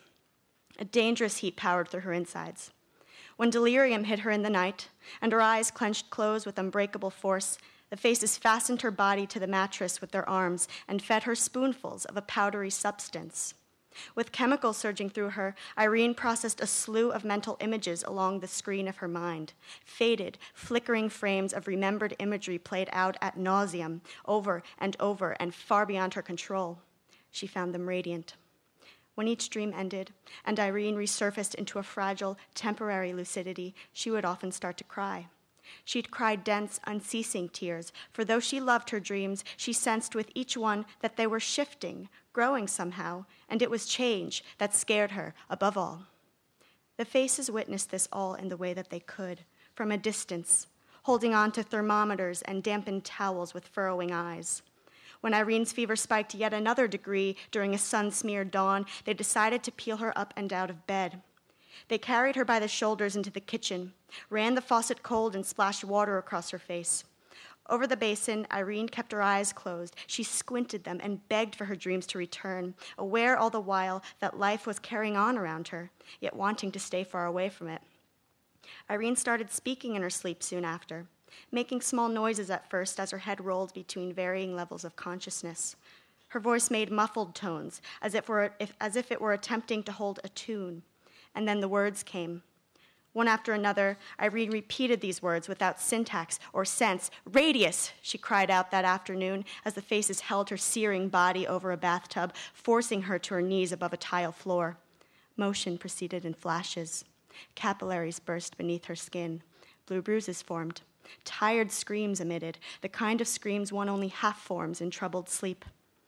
A dangerous heat powered through her insides. When delirium hit her in the night, and her eyes clenched closed with unbreakable force, the faces fastened her body to the mattress with their arms and fed her spoonfuls of a powdery substance. With chemicals surging through her, Irene processed a slew of mental images along the screen of her mind. Faded, flickering frames of remembered imagery played out ad nauseum, over and over, and far beyond her control. She found them radiant. When each dream ended, and Irene resurfaced into a fragile, temporary lucidity, she would often start to cry. She'd cry dense, unceasing tears, for though she loved her dreams, she sensed with each one that they were shifting, growing somehow, and it was change that scared her above all. The faces witnessed this all in the way that they could, from a distance, holding on to thermometers and dampened towels with furrowing eyes. When Irene's fever spiked yet another degree during a sun-smeared dawn, they decided to peel her up and out of bed. They carried her by the shoulders into the kitchen, ran the faucet cold, and splashed water across her face. Over the basin, Irene kept her eyes closed. She squinted them and begged for her dreams to return, aware all the while that life was carrying on around her, yet wanting to stay far away from it. Irene started speaking in her sleep soon after, making small noises at first as her head rolled between varying levels of consciousness. Her voice made muffled tones, as if, were, if, as if it were attempting to hold a tune. And then the words came. One after another, Irene repeated these words without syntax or sense. "Radius," she cried out that afternoon as the faces held her searing body over a bathtub, forcing her to her knees above a tile floor. Motion proceeded in flashes. Capillaries burst beneath her skin. Blue bruises formed. Tired screams emitted, the kind of screams one only half forms in troubled sleep.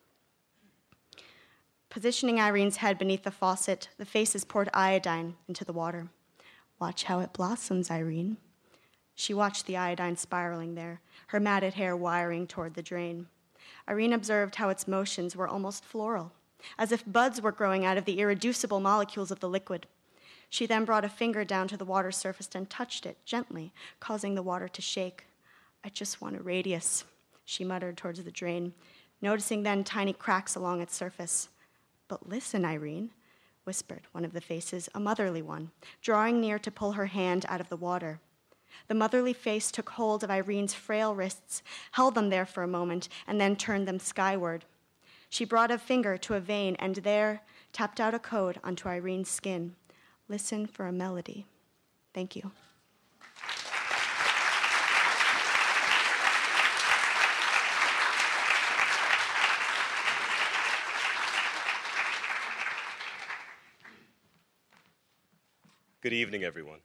Positioning Irene's head beneath the faucet, the faces poured iodine into the water. "Watch how it blossoms, Irene." She watched the iodine spiraling there, her matted hair wiring toward the drain. Irene observed how its motions were almost floral, as if buds were growing out of the irreducible molecules of the liquid. She then brought a finger down to the water's surface and touched it gently, causing the water to shake. "I just want a radius," she muttered towards the drain, noticing then tiny cracks along its surface. "But listen, Irene," whispered one of the faces, a motherly one, drawing near to pull her hand out of the water. The motherly face took hold of Irene's frail wrists, held them there for a moment, and then turned them skyward. She brought a finger to a vein and there tapped out a code onto Irene's skin. "Listen for a melody." Thank you. Good evening, everyone.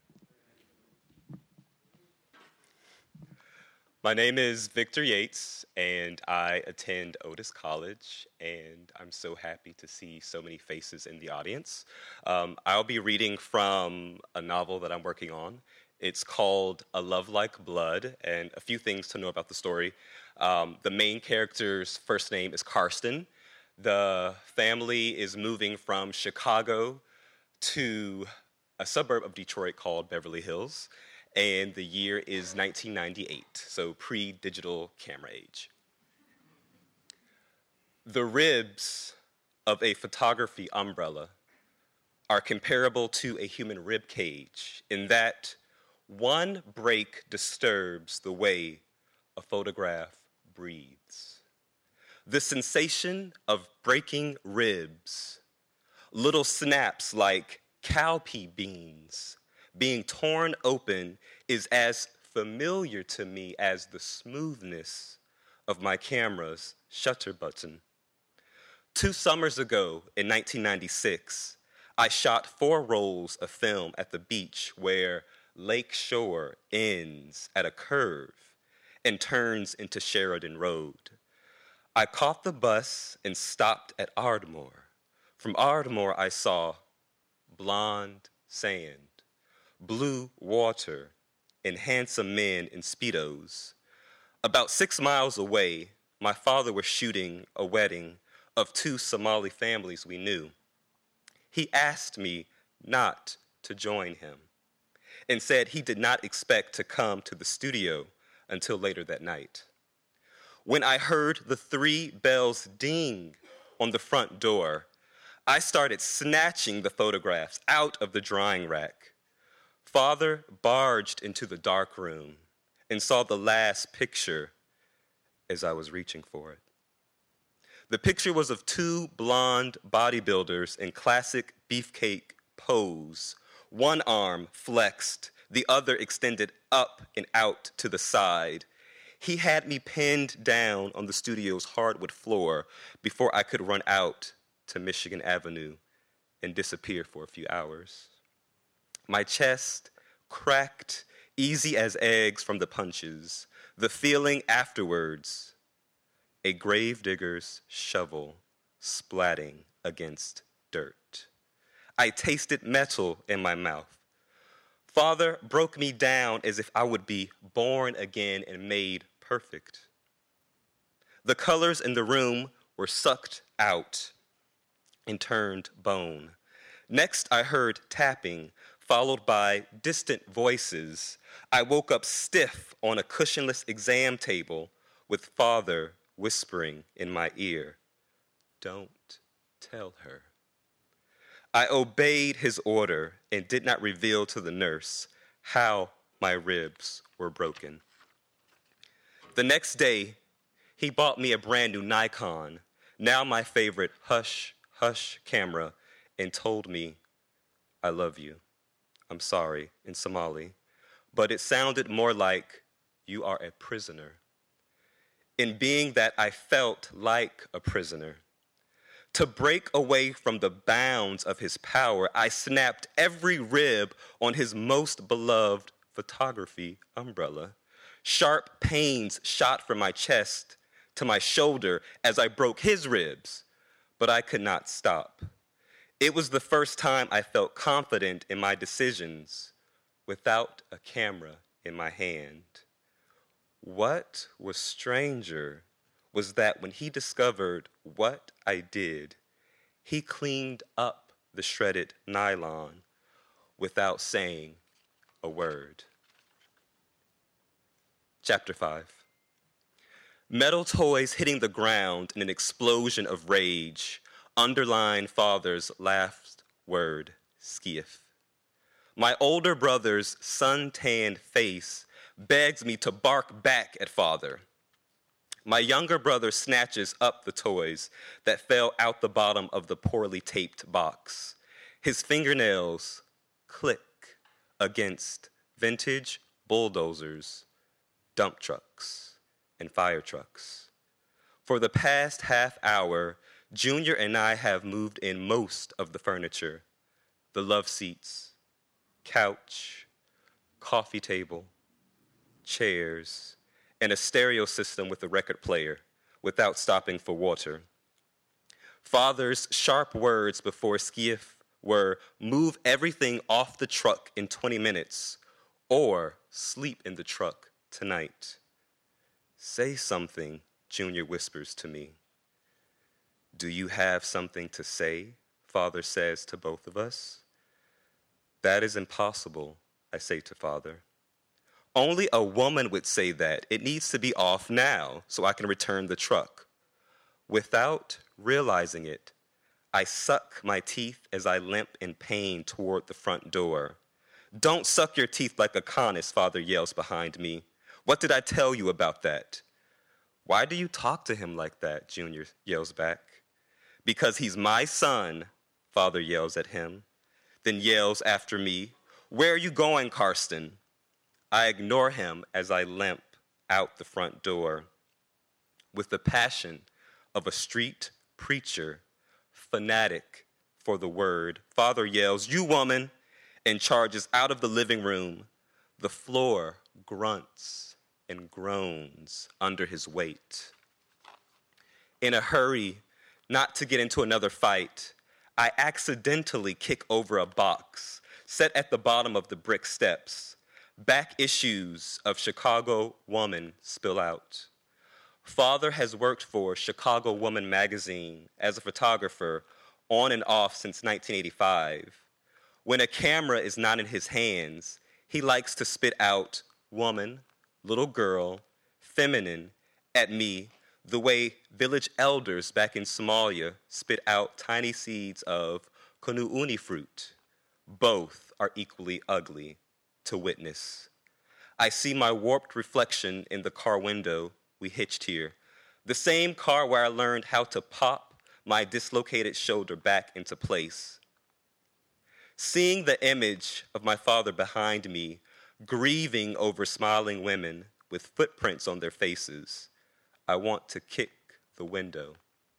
My name is Victor Yates, and I attend Otis College, and I'm so happy to see so many faces in the audience. Um, I'll be reading from a novel that I'm working on. It's called A Love Like Blood, and a few things to know about the story. Um, the main character's first name is Karsten. The family is moving from Chicago to a suburb of Detroit called Beverly Hills, and the year is nineteen ninety-eight, so pre-digital camera age. The ribs of a photography umbrella are comparable to a human rib cage in that one break disturbs the way a photograph breathes. The sensation of breaking ribs, little snaps like cowpea beans being torn open, is as familiar to me as the smoothness of my camera's shutter button. Two summers ago, in nineteen ninety-six, I shot four rolls of film at the beach where Lake Shore ends at a curve and turns into Sheridan Road. I caught the bus and stopped at Ardmore. From Ardmore, I saw blonde sand, blue water, and handsome men in Speedos. About six miles away, my father was shooting a wedding of two Somali families we knew. He asked me not to join him and said he did not expect to come to the studio until later that night. When I heard the three bells ding on the front door, I started snatching the photographs out of the drying rack. Father barged into the dark room and saw the last picture as I was reaching for it. The picture was of two blonde bodybuilders in classic beefcake pose, one arm flexed, the other extended up and out to the side. He had me pinned down on the studio's hardwood floor before I could run out to Michigan Avenue and disappear for a few hours. My chest cracked, easy as eggs from the punches. The feeling afterwards, a gravedigger's shovel splatting against dirt. I tasted metal in my mouth. Father broke me down as if I would be born again and made perfect. The colors in the room were sucked out and turned bone. Next, I heard tapping, followed by distant voices. I woke up stiff on a cushionless exam table with Father whispering in my ear, "Don't tell her." I obeyed his order and did not reveal to the nurse how my ribs were broken. The next day, he bought me a brand new Nikon, now my favorite hush, hush camera, and told me, "I love you. I'm sorry," in Somali, but it sounded more like, "You are a prisoner." In being that, I felt like a prisoner. To break away from the bounds of his power, I snapped every rib on his most beloved photography umbrella. Sharp pains shot from my chest to my shoulder as I broke his ribs, but I could not stop. It was the first time I felt confident in my decisions without a camera in my hand. What was stranger was that when he discovered what I did, he cleaned up the shredded nylon without saying a word. Chapter five. Metal toys hitting the ground in an explosion of rage underline Father's last word, skiff. My older brother's sun-tanned face begs me to bark back at Father. My younger brother snatches up the toys that fell out the bottom of the poorly taped box. His fingernails click against vintage bulldozers, dump trucks, and fire trucks. For the past half hour, Junior and I have moved in most of the furniture, the love seats, couch, coffee table, chairs, and a stereo system with a record player without stopping for water. Father's sharp words before skiff were, "Move everything off the truck in twenty minutes or sleep in the truck tonight." "Say something," Junior whispers to me. "Do you have something to say?" Father says to both of us. "That is impossible," I say to Father. "Only a woman would say that. It needs to be off now so I can return the truck." Without realizing it, I suck my teeth as I limp in pain toward the front door. "Don't suck your teeth like a conus," Father yells behind me. "What did I tell you about that?" "Why do you talk to him like that?" Junior yells back. "Because he's my son," Father yells at him, then yells after me, "Where are you going, Karsten?" I ignore him as I limp out the front door. With the passion of a street preacher, fanatic for the word, Father yells, "You woman," and charges out of the living room. The floor grunts and groans under his weight. In a hurry not to get into another fight, I accidentally kick over a box set at the bottom of the brick steps. Back issues of Chicago Woman spill out. Father has worked for Chicago Woman magazine as a photographer on and off since nineteen eighty-five. When a camera is not in his hands, he likes to spit out woman, little girl, feminine at me the way village elders back in Somalia spit out tiny seeds of kunuuni fruit. Both are equally ugly to witness. I see my warped reflection in the car window we hitched here, The same car where I learned how to pop my dislocated shoulder back into place. Seeing the image of my father behind me, grieving over smiling women with footprints on their faces, I want to kick the window.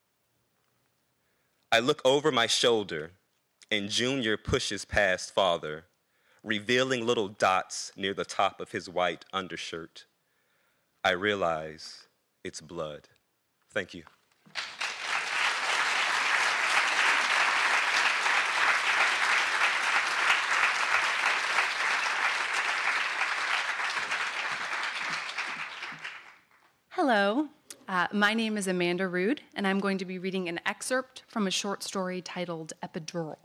I look over my shoulder, and Junior pushes past father, revealing little dots near the top of his white undershirt. I realize it's blood. Thank you. Hello, uh, my name is Amanda Rude, and I'm going to be reading an excerpt from a short story titled Epidural.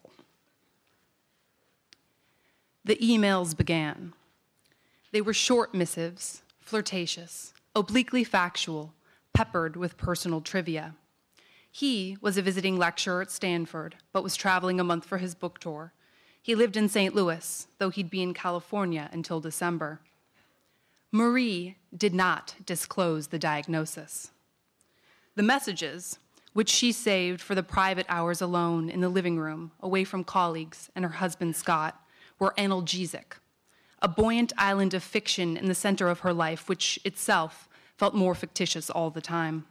The emails began. They were short missives, flirtatious, obliquely factual, peppered with personal trivia. He was a visiting lecturer at Stanford, but was traveling a month for his book tour. He lived in Saint Louis, though he'd be in California until December. Marie did not disclose the diagnosis. The messages, which she saved for the private hours alone in the living room, away from colleagues and her husband Scott, were analgesic, a buoyant island of fiction in the center of her life, which itself felt more fictitious all the time.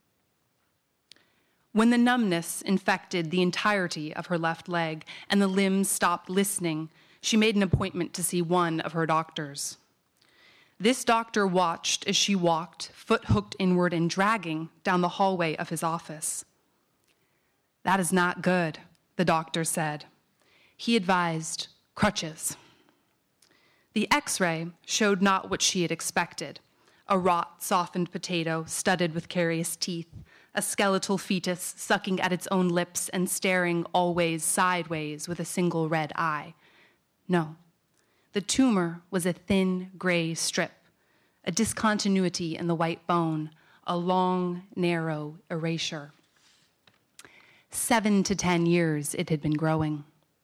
When the numbness infected the entirety of her left leg and the limbs stopped listening, she made an appointment to see one of her doctors. This doctor watched as she walked, foot hooked inward and dragging down the hallway of his office. "That is not good," the doctor said. He advised crutches. The X-ray showed not what she had expected: a rot, softened potato studded with carious teeth, a skeletal fetus sucking at its own lips and staring always sideways with a single red eye. No. The tumor was a thin gray strip, a discontinuity in the white bone, a long, narrow erasure. Seven to ten years it had been growing.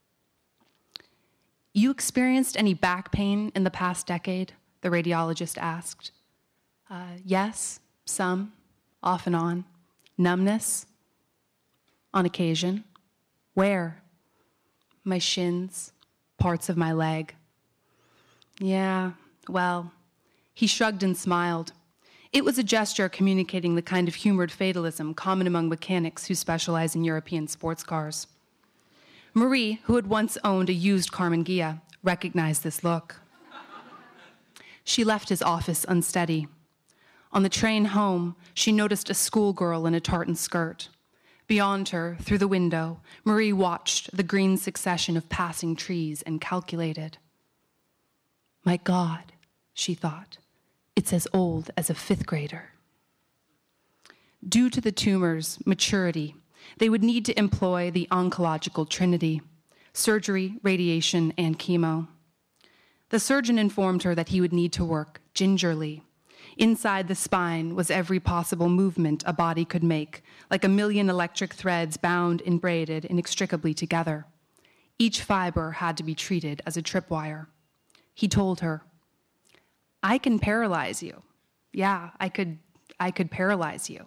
"You experienced any back pain in the past decade?" the radiologist asked. Uh, yes, some, off and on. Numbness? On occasion. Where? My shins, parts of my leg. Yeah, well, he shrugged and smiled. It was a gesture communicating the kind of humored fatalism common among mechanics who specialize in European sports cars. Marie, who had once owned a used Karmann Ghia, recognized this look. She left his office unsteady. On the train home, she noticed a schoolgirl in a tartan skirt. Beyond her, through the window, Marie watched the green succession of passing trees and calculated. My God, she thought, it's as old as a fifth grader. Due to the tumor's maturity, they would need to employ the oncological trinity: surgery, radiation, and chemo. The surgeon informed her that he would need to work gingerly. Inside the spine was every possible movement a body could make, like a million electric threads bound and braided inextricably together. Each fiber had to be treated as a tripwire. He told her, I can paralyze you. Yeah, I could, I could paralyze you.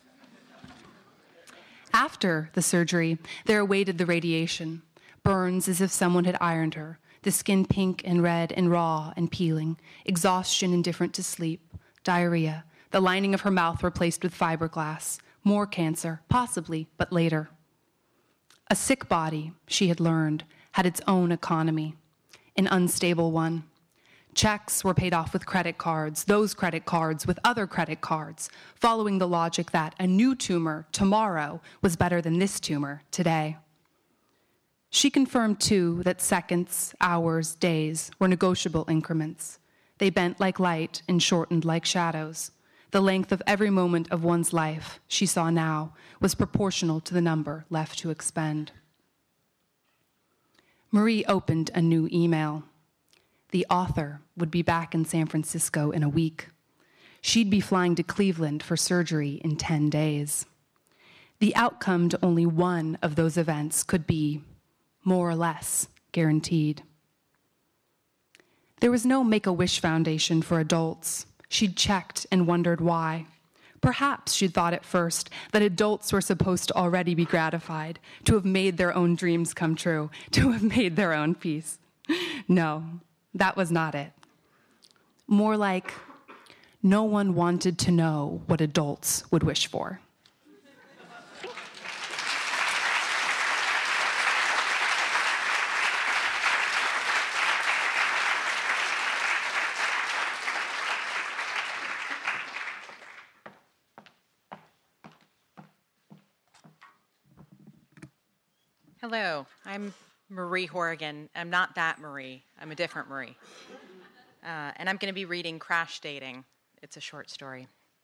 After the surgery, there awaited the radiation, burns as if someone had ironed her, the skin pink and red and raw and peeling, exhaustion indifferent to sleep, diarrhea, the lining of her mouth replaced with fiberglass, more cancer, possibly, but later. A sick body, she had learned, had its own economy, an unstable one. Checks were paid off with credit cards, those credit cards with other credit cards, following the logic that a new tumor tomorrow was better than this tumor today. She confirmed, too, that seconds, hours, days were negotiable increments. They bent like light and shortened like shadows. The length of every moment of one's life, she saw now, was proportional to the number left to expend. Marie opened a new email. The author would be back in San Francisco in a week. She'd be flying to Cleveland for surgery in ten days. The outcome to only one of those events could be, more or less, guaranteed. There was no Make-A-Wish Foundation for adults. She'd checked and wondered why. Perhaps she'd thought at first that adults were supposed to already be gratified, to have made their own dreams come true, to have made their own peace. No, that was not it. More like, no one wanted to know what adults would wish for. Hello, I'm Marie Horrigan. I'm not that Marie. I'm a different Marie. Uh, and I'm going to be reading Crash Dating. It's a short story.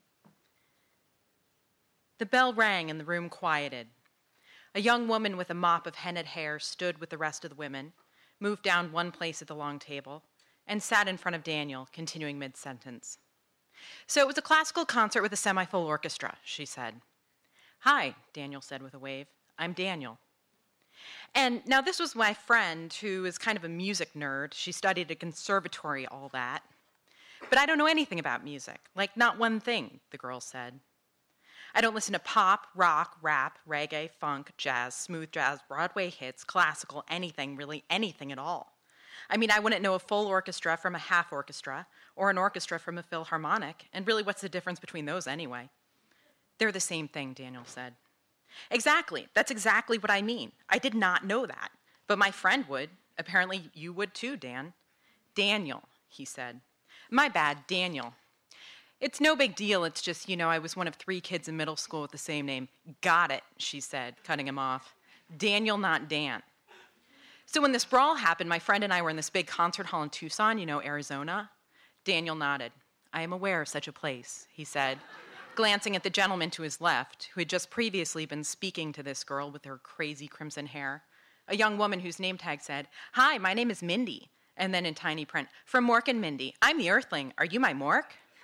The bell rang and the room quieted. A young woman with a mop of hennaed hair stood with the rest of the women, moved down one place at the long table, and sat in front of Daniel, continuing mid-sentence. So it was a classical concert with a semi-full orchestra, she said. Hi, Daniel said with a wave. I'm Daniel. And now this was my friend who is kind of a music nerd. She studied at conservatory, all that. But I don't know anything about music, like not one thing, the girl said. I don't listen to pop, rock, rap, reggae, funk, jazz, smooth jazz, Broadway hits, classical, anything, really anything at all. I mean, I wouldn't know a full orchestra from a half orchestra or an orchestra from a philharmonic, and really what's the difference between those anyway? They're the same thing, Daniel said. Exactly. That's exactly what I mean. I did not know that. But my friend would. Apparently you would too, Dan. Daniel, he said. My bad, Daniel. It's no big deal. It's just, you know, I was one of three kids in middle school with the same name. Got it, she said, cutting him off. Daniel, not Dan. So when this brawl happened, my friend and I were in this big concert hall in Tucson, you know, Arizona. Daniel nodded. I am aware of such a place, he said, glancing at the gentleman to his left, who had just previously been speaking to this girl with her crazy crimson hair, a young woman whose name tag said, Hi, my name is Mindy, and then in tiny print, from Mork and Mindy. I'm the Earthling. Are you my Mork?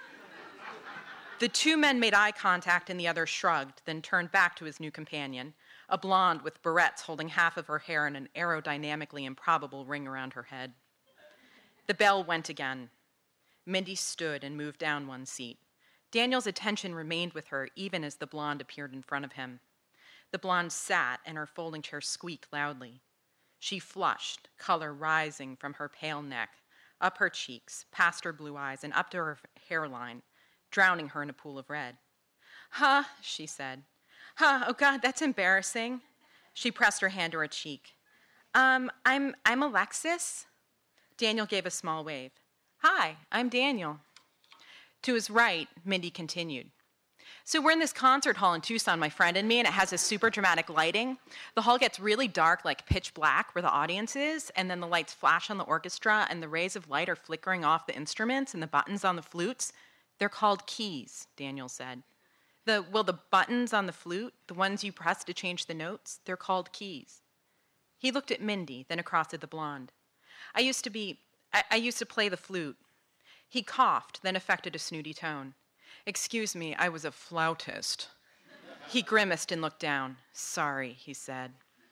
The two men made eye contact and the other shrugged, then turned back to his new companion, a blonde with barrettes holding half of her hair in an aerodynamically improbable ring around her head. The bell went again. Mindy stood and moved down one seat. Daniel's attention remained with her even as the blonde appeared in front of him. The blonde sat and her folding chair squeaked loudly. She flushed, color rising from her pale neck, up her cheeks, past her blue eyes, and up to her hairline, drowning her in a pool of red. Huh, she said. Huh, oh God, that's embarrassing. She pressed her hand to her cheek. Um, I'm, I'm Alexis. Daniel gave a small wave. Hi, I'm Daniel. To his right, Mindy continued. So we're in this concert hall in Tucson, my friend and me, and it has this super dramatic lighting. The hall gets really dark, like pitch black, where the audience is, and then the lights flash on the orchestra, and the rays of light are flickering off the instruments and the buttons on the flutes. They're called keys, Daniel said. The, well, the buttons on the flute, the ones you press to change the notes, they're called keys. He looked at Mindy, then across at the blonde. I used to be, I, I used to play the flute. He coughed, then affected a snooty tone. Excuse me, I was a flautist. He grimaced and looked down. Sorry, he said.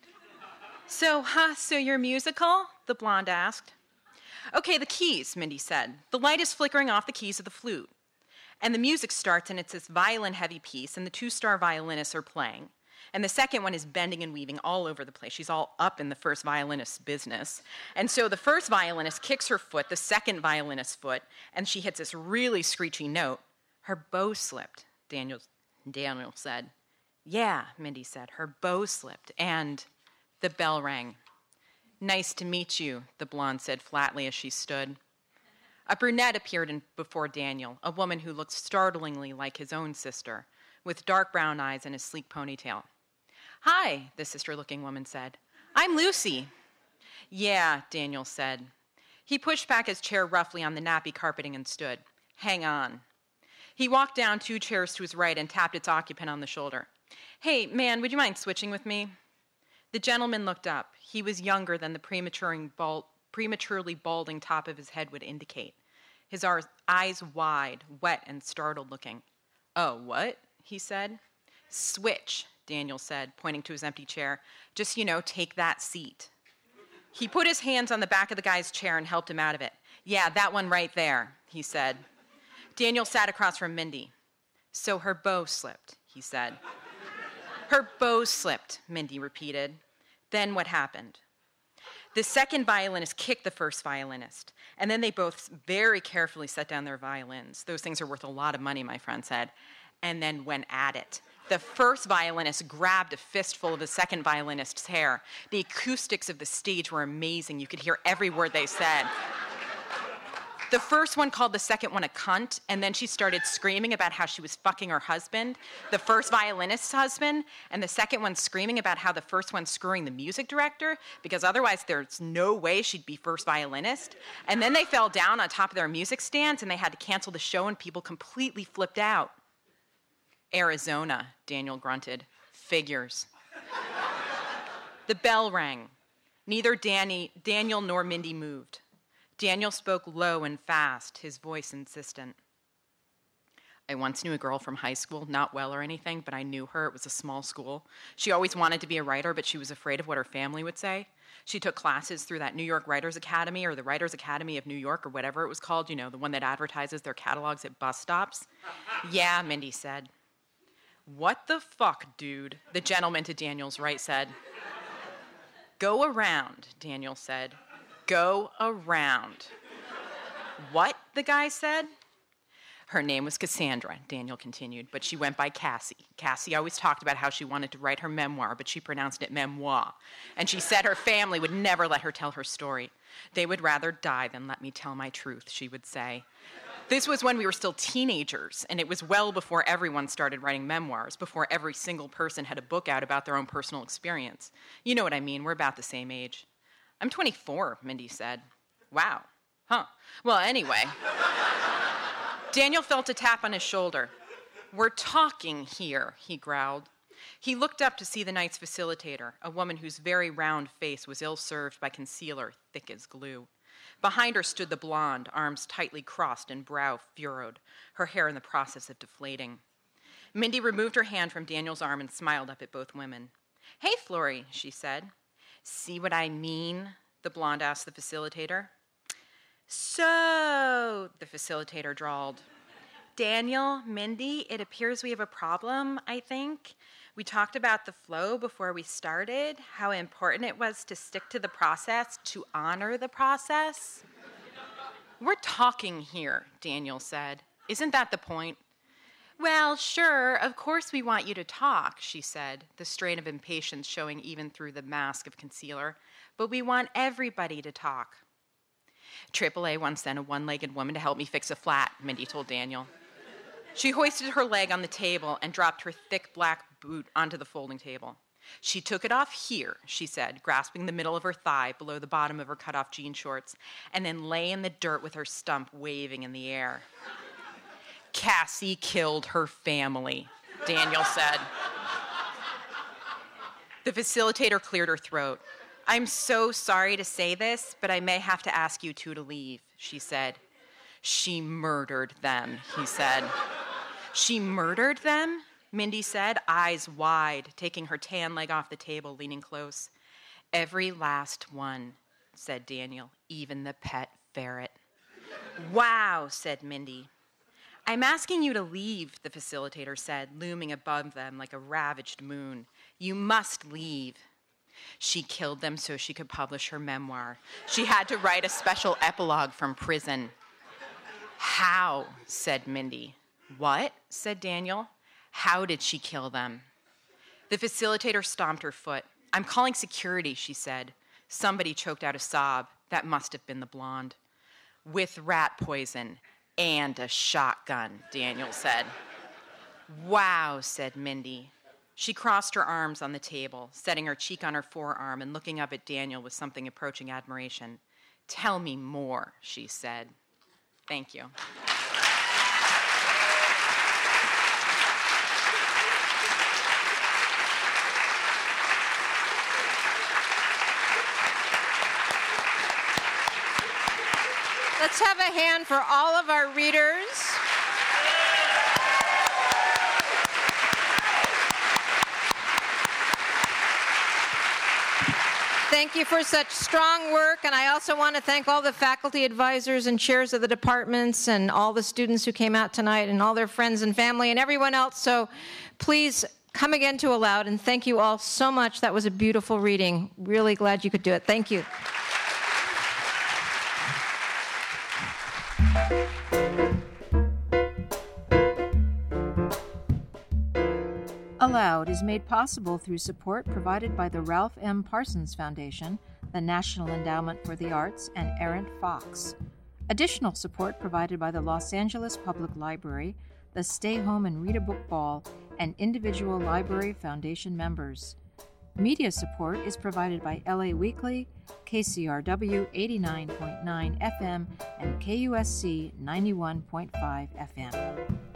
So, huh, so you're musical? The blonde asked. Okay, the keys, Mindy said. The light is flickering off the keys of the flute. And the music starts, and it's this violin-heavy piece, and the two-star violinists are playing. And the second one is bending and weaving all over the place. She's all up in the first violinist's business. And so the first violinist kicks her foot, the second violinist's foot, and she hits this really screechy note. Her bow slipped, Daniel, Daniel said. Yeah, Mindy said, her bow slipped. And the bell rang. Nice to meet you, the blonde said flatly as she stood. A brunette appeared in, before Daniel, a woman who looked startlingly like his own sister, with dark brown eyes and a sleek ponytail. Hi, the sister-looking woman said. I'm Lucy. Yeah, Daniel said. He pushed back his chair roughly on the nappy carpeting and stood. Hang on. He walked down two chairs to his right and tapped its occupant on the shoulder. Hey, man, would you mind switching with me? The gentleman looked up. He was younger than the prematuring bald, prematurely balding top of his head would indicate. His eyes wide, wet, and startled looking. Oh, what? He said. Switch, Daniel said, pointing to his empty chair. Just, you know, take that seat. He put his hands on the back of the guy's chair and helped him out of it. Yeah, that one right there, he said. Daniel sat across from Mindy. So her bow slipped, he said. Her bow slipped, Mindy repeated. Then what happened? The second violinist kicked the first violinist, and then they both very carefully set down their violins. Those things are worth a lot of money, my friend said, and then went at it. The first violinist grabbed a fistful of the second violinist's hair. The acoustics of the stage were amazing. You could hear every word they said. The first one called the second one a cunt, and then she started screaming about how she was fucking her husband, the first violinist's husband, and the second one screaming about how the first one's screwing the music director, because otherwise there's no way she'd be first violinist. And then they fell down on top of their music stands, and they had to cancel the show, and people completely flipped out. Arizona, Daniel grunted. Figures. The bell rang. Neither Danny, Daniel nor Mindy moved. Daniel spoke low and fast, his voice insistent. I once knew a girl from high school, not well or anything, but I knew her. It was a small school. She always wanted to be a writer, but she was afraid of what her family would say. She took classes through that New York Writers Academy or the Writers Academy of New York or whatever it was called, you know, the one that advertises their catalogs at bus stops. Yeah, Mindy said. What the fuck, dude? The gentleman to Daniel's right said. Go around, Daniel said. Go around. What? The guy said. Her name was Cassandra, Daniel continued, but she went by Cassie. Cassie always talked about how she wanted to write her memoir, but she pronounced it memoir. And she said her family would never let her tell her story. They would rather die than let me tell my truth, she would say. This was when we were still teenagers, and it was well before everyone started writing memoirs, before every single person had a book out about their own personal experience. You know what I mean, we're about the same age. I'm twenty-four, Mindy said. Wow. Huh. Well, anyway. Daniel felt a tap on his shoulder. We're talking here, he growled. He looked up to see the night's facilitator, a woman whose very round face was ill-served by concealer thick as glue. Behind her stood the blonde, arms tightly crossed and brow furrowed, her hair in the process of deflating. Mindy removed her hand from Daniel's arm and smiled up at both women. Hey, Florrie, she said. See what I mean? The blonde asked the facilitator. So, the facilitator drawled. Daniel, Mindy, it appears we have a problem, I think. We talked about the flow before we started, how important it was to stick to the process, to honor the process. We're talking here, Daniel said. Isn't that the point? Well, sure, of course we want you to talk, she said, the strain of impatience showing even through the mask of concealer. But we want everybody to talk. triple A once sent a one-legged woman to help me fix a flat, Mindy told Daniel. She hoisted her leg on the table and dropped her thick black boot onto the folding table. She took it off here, she said, grasping the middle of her thigh below the bottom of her cut-off jean shorts, and then lay in the dirt with her stump waving in the air. Cassie killed her family, Daniel said. The facilitator cleared her throat. I'm so sorry to say this, but I may have to ask you two to leave, she said. She murdered them, he said. She murdered them? Mindy said, eyes wide, taking her tan leg off the table, leaning close. Every last one, said Daniel, even the pet ferret. Wow, said Mindy. I'm asking you to leave, the facilitator said, looming above them like a ravaged moon. You must leave. She killed them so she could publish her memoir. She had to write a special epilogue from prison. How? Said Mindy. What? Said Daniel. How did she kill them? The facilitator stomped her foot. I'm calling security, she said. Somebody choked out a sob. That must have been the blonde. With rat poison and a shotgun, Daniel said. Wow, said Mindy. She crossed her arms on the table, setting her cheek on her forearm and looking up at Daniel with something approaching admiration. Tell me more, she said. Thank you. Let's have a hand for all of our readers. Thank you for such strong work, and I also want to thank all the faculty advisors and chairs of the departments and all the students who came out tonight and all their friends and family and everyone else. So please come again to Aloud, and thank you all so much. That was a beautiful reading. Really glad you could do it. Thank you. Aloud is made possible through support provided by the Ralph M. Parsons Foundation, the National Endowment for the Arts, and Errant Fox. Additional support provided by the Los Angeles Public Library, the Stay Home and Read a Book Ball, and individual Library Foundation members. Media support is provided by L A Weekly, K C R W eighty-nine point nine F M, and K U S C ninety-one point five F M.